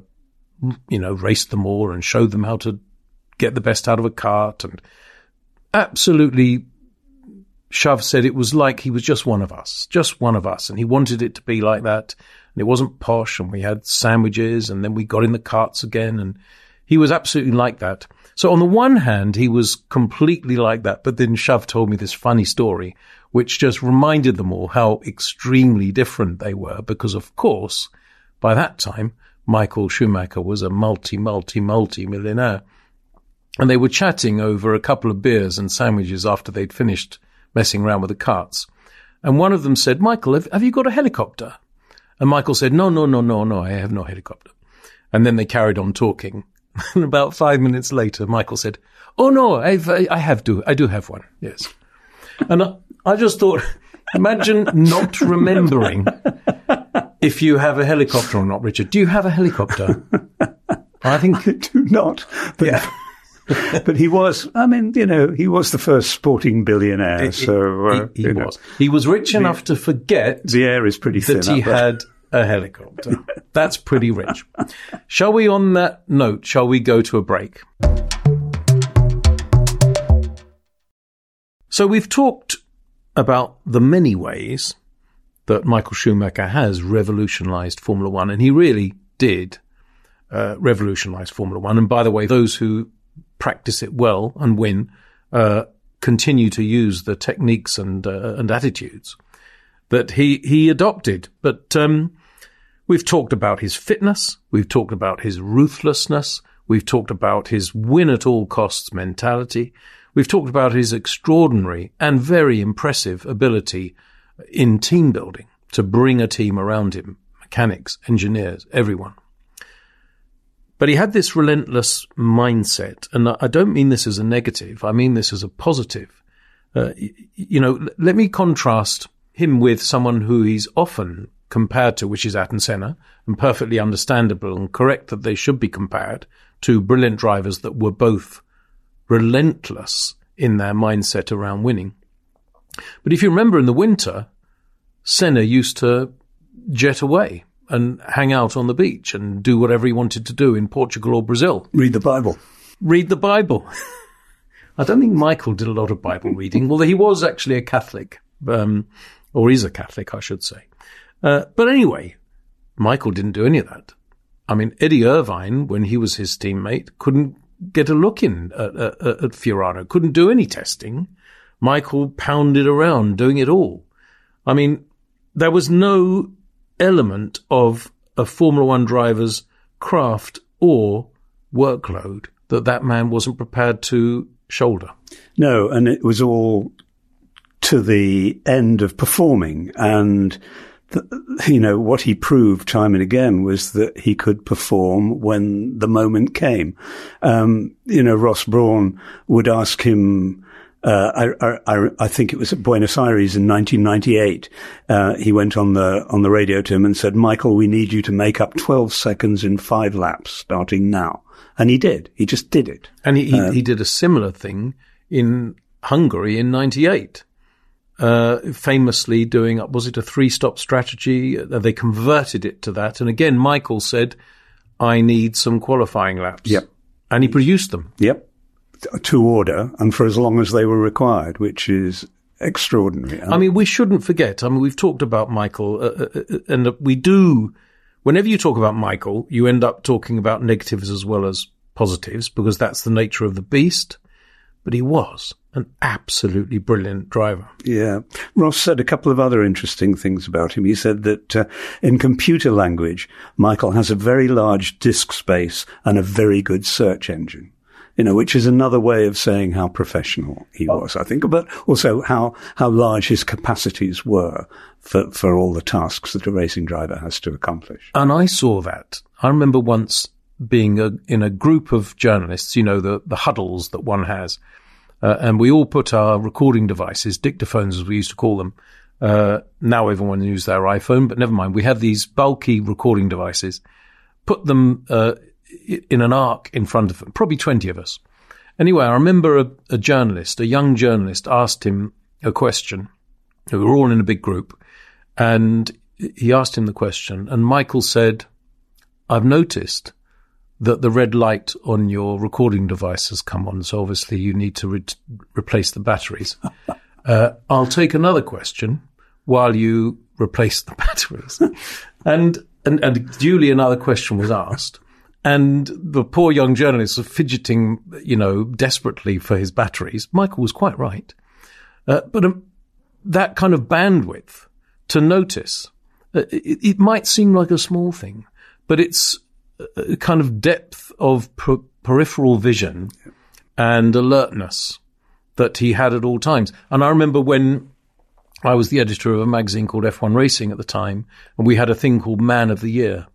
raced them all and showed them how to get the best out of a kart. And absolutely, Shove said it was like he was just one of us. And he wanted it to be like that. And it wasn't posh, and we had sandwiches, and then we got in the karts again. And he was absolutely like that. So on the one hand, he was completely like that, but then Shove told me this funny story, which just reminded them all how extremely different they were, because of course, by that time, Michael Schumacher was a multi-millionaire. And they were chatting over a couple of beers and sandwiches after they'd finished messing around with the karts. And one of them said, "Michael, have you got a helicopter?" And Michael said, No, I have no helicopter. And then they carried on talking. And about 5 minutes later, Michael said, "Oh no, I do have one. Yes." And I just thought, imagine not remembering if you have a helicopter or not, Richard. Do you have a helicopter? I think I do not. But, yeah. But he was, he was the first sporting billionaire. He was. He was rich enough to forget the air is pretty thin that he had a helicopter. That's pretty rich. Shall we, on that note, go to a break? So we've talked about the many ways that Michael Schumacher has revolutionized Formula One, and he really did revolutionize Formula One. And by the way, those who practice it well and win continue to use the techniques and attitudes that he adopted. But we've talked about his fitness, we've talked about his ruthlessness, we've talked about his win-at-all-costs mentality, we've talked about his extraordinary and very impressive ability in team building to bring a team around him, mechanics, engineers, everyone. But he had this relentless mindset, and I don't mean this as a negative, I mean this as a positive. Let me contrast him with someone who he's often compared to, which is Ayrton Senna, and perfectly understandable and correct that they should be compared to brilliant drivers that were both relentless in their mindset around winning. But if you remember in the winter, Senna used to jet away and hang out on the beach and do whatever he wanted to do in Portugal or Brazil. Read the Bible. I don't think Michael did a lot of Bible reading, although he was actually a Catholic, or is a Catholic, I should say. But anyway, Michael didn't do any of that. I mean, Eddie Irvine, when he was his teammate, couldn't get a look in at Fiorano, couldn't do any testing. Michael pounded around doing it all. I mean, there was no element of a Formula One driver's craft or workload that man wasn't prepared to shoulder. No, and it was all to the end of performing. And, what he proved time and again was that he could perform when the moment came. Ross Brawn would ask him I think it was at Buenos Aires in 1998. He went on the radio to him and said, "Michael, we need you to make up 12 seconds in 5 laps starting now." And he did. He just did it. And he did a similar thing in Hungary in 98. Famously doing, was it a 3-stop strategy? They converted it to that. And again, Michael said, "I need some qualifying laps." Yep. And he produced them. Yep. To order and for as long as they were required, which is extraordinary. I mean, we shouldn't forget. I mean, we've talked about Michael, and we do. Whenever you talk about Michael, you end up talking about negatives as well as positives, because that's the nature of the beast. But he was an absolutely brilliant driver. Yeah. Ross said a couple of other interesting things about him. He said that in computer language, Michael has a very large disk space and a very good search engine. Which is another way of saying how professional he was, I think, but also how large his capacities were for all the tasks that a racing driver has to accomplish. And I saw that. I remember once being in a group of journalists, the huddles that one has, and we all put our recording devices, dictaphones as we used to call them. Now everyone uses their iPhone, but never mind. We have these bulky recording devices, put them in an arc in front of them, probably 20 of us. Anyway, I remember a young journalist asked him a question. We were all in a big group, and he asked him the question, and Michael said, "I've noticed that the red light on your recording device has come on, so obviously you need to replace the batteries. I'll take another question while you replace the batteries." And duly another question was asked. And the poor young journalist was fidgeting, desperately for his batteries. Michael was quite right. But that kind of bandwidth to notice, it might seem like a small thing, but it's a kind of depth of peripheral vision and alertness that he had at all times. And I remember when I was the editor of a magazine called F1 Racing at the time, and we had a thing called Man of the Year.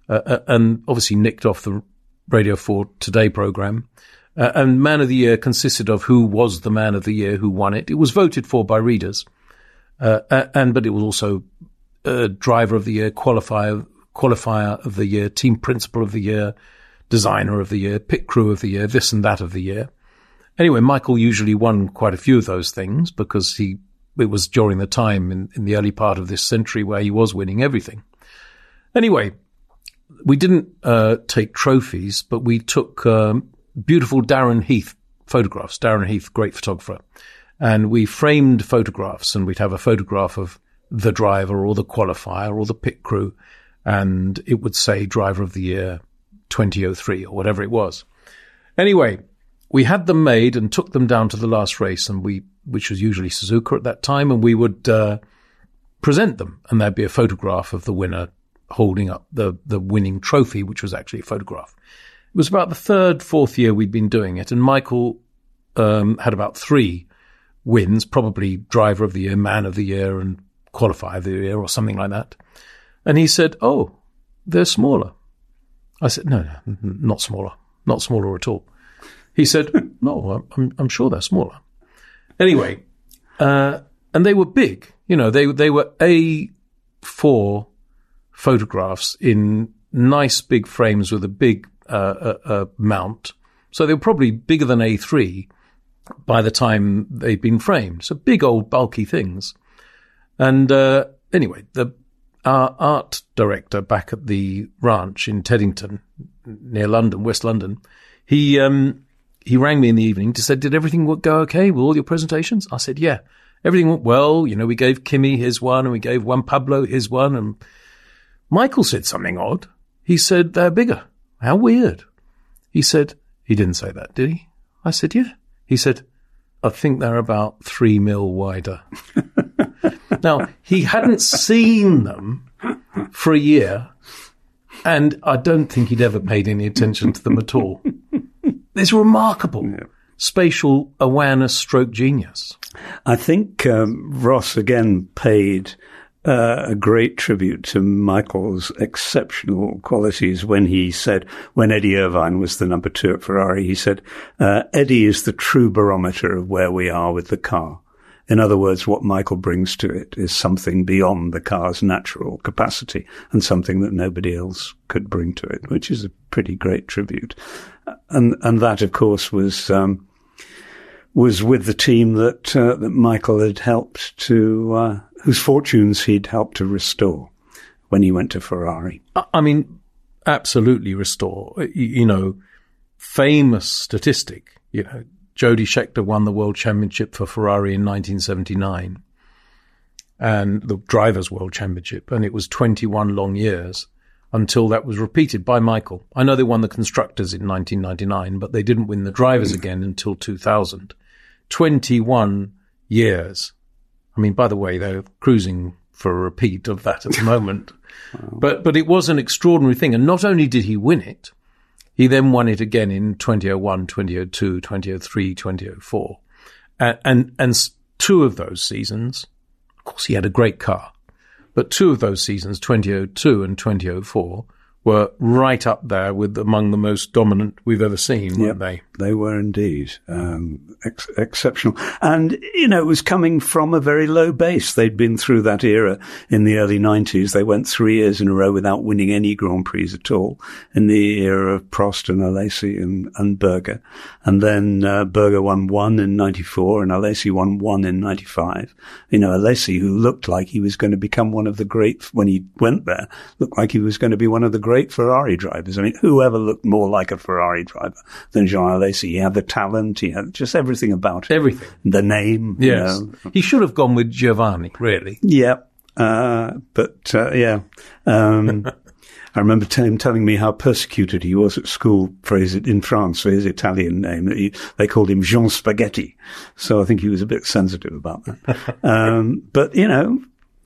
And obviously nicked off the Radio 4 Today program. And Man of the Year consisted of who was the Man of the Year, who won it. It was voted for by readers. But it was also Driver of the Year, Qualifier of the Year, Team Principal of the Year, Designer of the Year, Pit Crew of the Year, this and that of the year. Anyway, Michael usually won quite a few of those things because it was during the time in the early part of this century where he was winning everything. Anyway, we didn't take trophies, but we took beautiful Darren Heath photographs. Darren Heath, great photographer. And we framed photographs, and we'd have a photograph of the driver or the qualifier or the pit crew, and it would say Driver of the Year 2003 or whatever it was. Anyway, we had them made and took them down to the last race, which was usually Suzuka at that time, and we would present them, and there'd be a photograph of the winner holding up the winning trophy, which was actually a photograph. It was about the 3rd, 4th year we'd been doing it, and Michael had about 3 wins, probably Driver of the Year, Man of the Year, and Qualifier of the Year, or something like that. And he said, "Oh, they're smaller." I said, No, not smaller at all. He said, "No, I'm sure they're smaller." Anyway, and they were big. They were A4 photographs in nice big frames with a big mount. So they were probably bigger than A3 by the time they'd been framed. So big old bulky things. And anyway, our art director back at the ranch in Teddington, near London, West London, he rang me in the evening to say, "Did everything go okay with all your presentations?" I said, "Yeah, everything went well. We gave Kimi his one, and we gave Juan Pablo his one, and Michael said something odd. He said, 'They're bigger.' How weird." He didn't say that, did he? I said, "Yeah." He said, "I think they're about 3 mil wider." Now, he hadn't seen them for a year, and I don't think he'd ever paid any attention to them at all. It's remarkable. Yeah. Spatial awareness stroke genius. I think Ross again paid a great tribute to Michael's exceptional qualities when he said, when Eddie Irvine was the number 2 at Ferrari, he said, Eddie is the true barometer of where we are with the car. In other words, what Michael brings to it is something beyond the car's natural capacity and something that nobody else could bring to it, which is a pretty great tribute. And that, of course, was with the team that Michael had helped to, whose fortunes he'd helped to restore when he went to Ferrari. I mean, absolutely restore. You know, famous statistic, you know, Jody Scheckter won the World Championship for Ferrari in 1979 and the Drivers' World Championship, and it was 21 long years until that was repeated by Michael. I know they won the Constructors in 1999, but they didn't win the Drivers again until 2000. 21 years. I mean, by the way, they're cruising for a repeat of that at the moment. Wow. But it was an extraordinary thing. And not only did he win it, he then won it again in 2001, 2002, 2003, 2004. And 2 of those seasons, of course, he had a great car, but 2 of those seasons, 2002 and 2004, were right up there with among the most dominant we've ever seen, weren't they? They were indeed exceptional. And, you know, it was coming from a very low base. They'd been through that era in the early 90s. They went 3 years in a row without winning any Grand Prix at all in the era of Prost and Alesi and Berger. And then Berger won 1 in 94 and Alesi won 1 in 95. You know, Alesi, who looked like he was going to become one of the great, when he went there, looked like he was going to be one of the great Ferrari drivers. I mean, whoever looked more like a Ferrari driver than Jean Alesi? He had the talent, he had just everything about it. Everything. The name. Yes. You know. He should have gone with Giovanni, really. Yeah. I remember him telling me how persecuted he was at school in France for his Italian name. They called him Jean Spaghetti. So I think he was a bit sensitive about that. But, you know,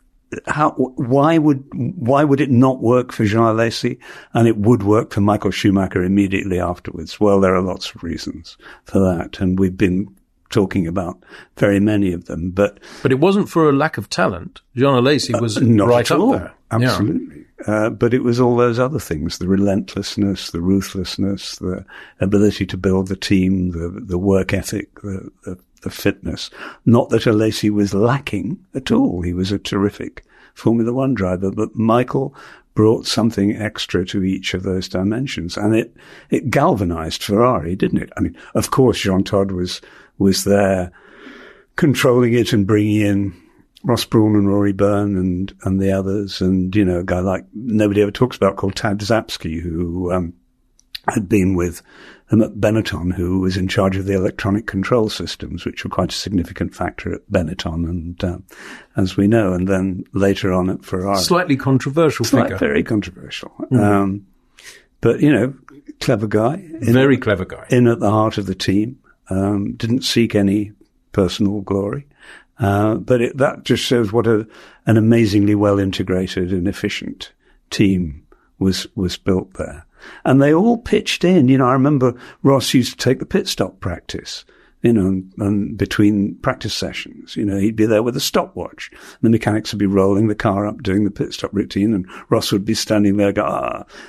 why would it not work for Jean Alesi and it would work for Michael Schumacher immediately afterwards? Well, there are lots of reasons for that, and we've been talking about very many of them. But it wasn't for a lack of talent. Jean Alesi was right up there. Absolutely. Yeah. But it was all those other things, the relentlessness, the ruthlessness, the ability to build the team, the work ethic, the fitness. Not that Alesi was lacking at all. He was a terrific Formula One driver, but Michael brought something extra to each of those dimensions. And it galvanized Ferrari, didn't it? I mean, of course, Jean Todt was there controlling it and bringing in Ross Brawn and Rory Byrne and the others. And, you know, a guy like nobody ever talks about called Tad Zapsky, who had been with them at Benetton, who was in charge of the electronic control systems, which were quite a significant factor at Benetton, and as we know, and then later on at Ferrari. Slightly controversial figure. Very controversial. Mm. But, you know, clever guy. Very clever guy. In at the heart of the team. Didn't seek any personal glory. But that just shows what an amazingly well-integrated and efficient team was built there. And they all pitched in. You know, I remember Ross used to take the pit stop practice, you know, and between practice sessions, you know, he'd be there with a stopwatch. The mechanics would be rolling the car up, doing the pit stop routine, and Ross would be standing there going,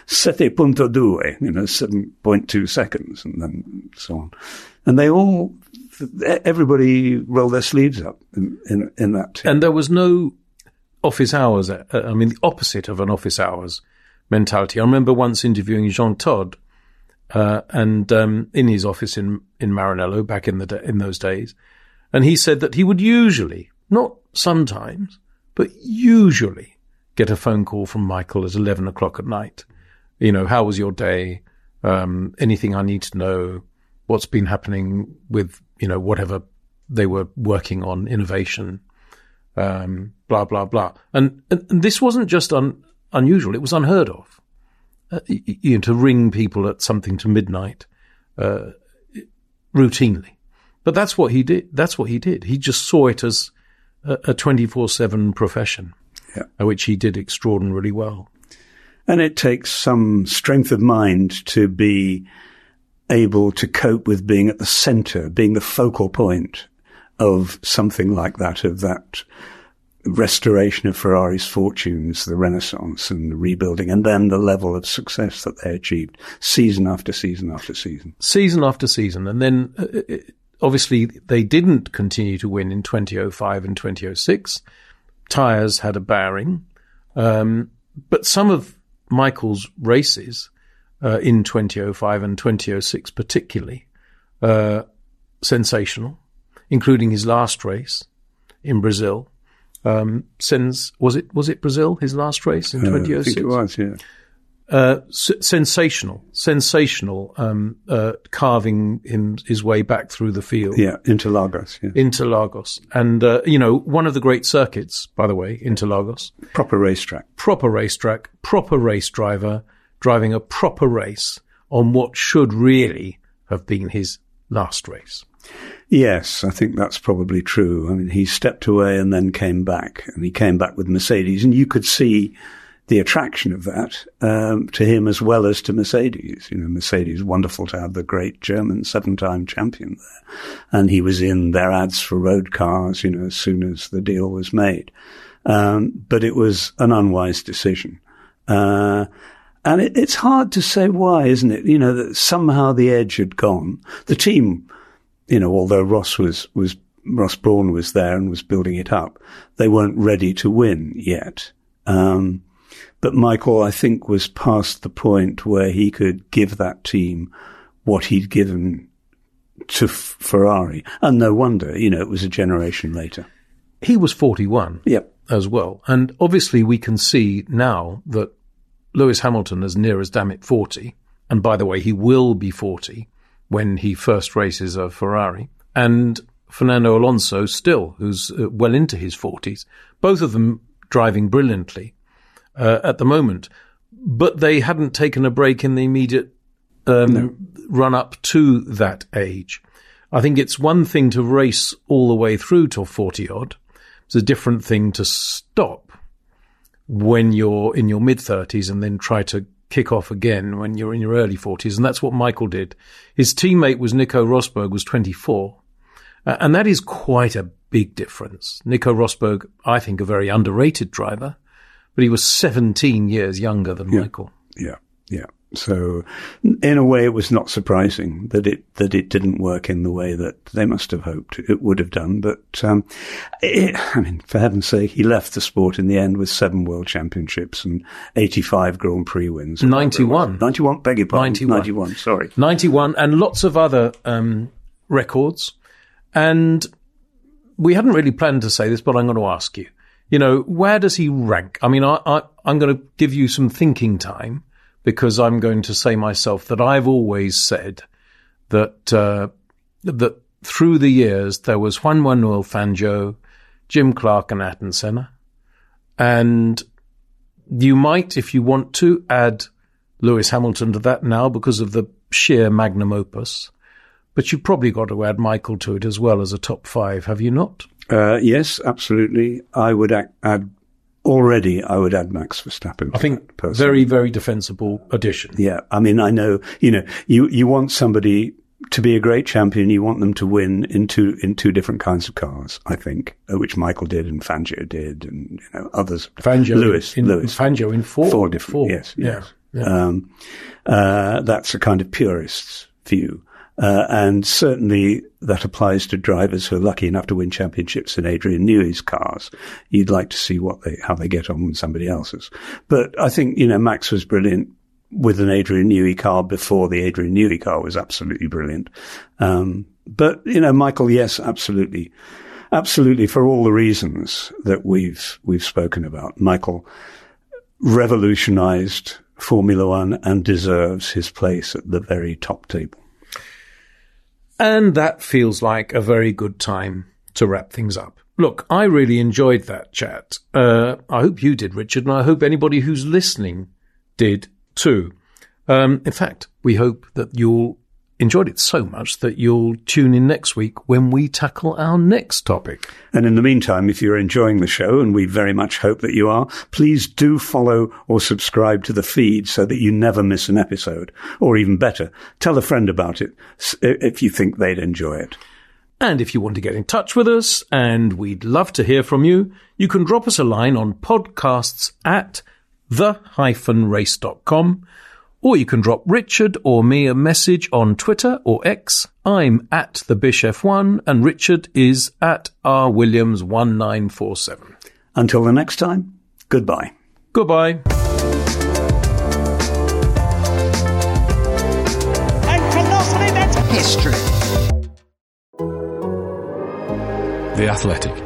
7.2, you know, 7.2 seconds, and then so on. And everybody rolled their sleeves up in that team. And there was no office hours, I mean, the opposite of an office hours mentality. I remember once interviewing Jean Todt, and in his office in Maranello back in those days, and he said that he would usually, not sometimes, but usually get a phone call from Michael at 11 o'clock at night. You know, how was your day? Anything I need to know? What's been happening with, you know, whatever they were working on, innovation, blah blah blah. And this wasn't just unusual; it was unheard of. You know, to ring people at something to midnight, routinely. But that's what he did. He just saw it as a 24/7 profession, which he did extraordinarily well. And it takes some strength of mind to be able to cope with being at the center, being the focal point of something like that, of that restoration of Ferrari's fortunes, the Renaissance and the rebuilding, and then the level of success that they achieved season after season after season. Season after season. And then obviously they didn't continue to win in 2005 and 2006. Tyres had a bearing. But some of Michael's races in 2005 and 2006 particularly, sensational, including his last race in Brazil. Was it Brazil, his last race in 2006? I think it was, yeah. Sensational, carving his way back through the field. Yeah, Interlagos. Yeah. Interlagos. And, one of the great circuits, by the way, Interlagos. Proper racetrack, proper race driver, driving a proper race on what should really have been his last race. Yes, I think that's probably true. I mean, he stepped away and then came back, and he came back with Mercedes, and you could see the attraction of that to him as well as to Mercedes. Mercedes, wonderful to have the great German 7-time champion there. And he was in their ads for road cars, as soon as the deal was made. But it was an unwise decision. And it's hard to say why, isn't it? That somehow the edge had gone. The team, although Ross Brawn was there and was building it up, they weren't ready to win yet. But Michael, I think, was past the point where he could give that team what he'd given to Ferrari. And no wonder, it was a generation later. He was 41 as well. And obviously we can see now that Lewis Hamilton is near as damn it 40. And by the way, he will be 40 when he first races a Ferrari. And Fernando Alonso still, who's well into his 40s. Both of them driving brilliantly at the moment. But they hadn't taken a break in the immediate run up to that age. I think it's one thing to race all the way through till 40-odd. It's a different thing to stop when you're in your mid-30s and then try to kick off again when you're in your early 40s. And that's what Michael did. His teammate was Nico Rosberg, was 24. And that is quite a big difference. Nico Rosberg, I think, a very underrated driver, but he was 17 years younger than Michael. Yeah. So in a way, it was not surprising that it didn't work in the way that they must have hoped it would have done. But, for heaven's sake, he left the sport in the end with 7 world championships and 85 Grand Prix wins. 91, beg your pardon. 91, sorry. 91 and lots of other, records. And we hadn't really planned to say this, but I'm going to ask you, where does he rank? I mean, I'm going to give you some thinking time, because I'm going to say myself that I've always said that that through the years there was Juan Manuel Fangio, Jim Clark and Ayrton Senna. And you might, if you want to, add Lewis Hamilton to that now because of the sheer magnum opus. But you've probably got to add Michael to it as well as a top 5, have you not? Yes, absolutely. I would add Max Verstappen. I think very, very defensible addition. Yeah. I mean, I know, you want somebody to be a great champion. You want them to win in two different kinds of cars, I think, which Michael did and Fangio did and, others. Lewis. Fangio in 4. 4 different. Yes. Yeah. That's a kind of purist's view. And certainly that applies to drivers who are lucky enough to win championships in Adrian Newey's cars. You'd like to see how they get on with somebody else's. But I think, Max was brilliant with an Adrian Newey car before the Adrian Newey car was absolutely brilliant. But, Michael, yes, absolutely. Absolutely, for all the reasons that we've spoken about. Michael revolutionized Formula One and deserves his place at the very top table. And that feels like a very good time to wrap things up. Look, I really enjoyed that chat. I hope you did, Richard, and I hope anybody who's listening did too. In fact, we hope that you'll enjoyed it so much that you'll tune in next week when we tackle our next topic. And in the meantime, if you're enjoying the show, and we very much hope that you are, please do follow or subscribe to the feed so that you never miss an episode. Or even better, tell a friend about it if you think they'd enjoy it. And if you want to get in touch with us, and we'd love to hear from you, you can drop us a line on podcasts@the-race.com, or you can drop Richard or me a message on Twitter or X. I'm @thebishf1 and Richard is @rwilliams1947. Until the next time, goodbye. Goodbye. And philosophy, that's history. The Athletic.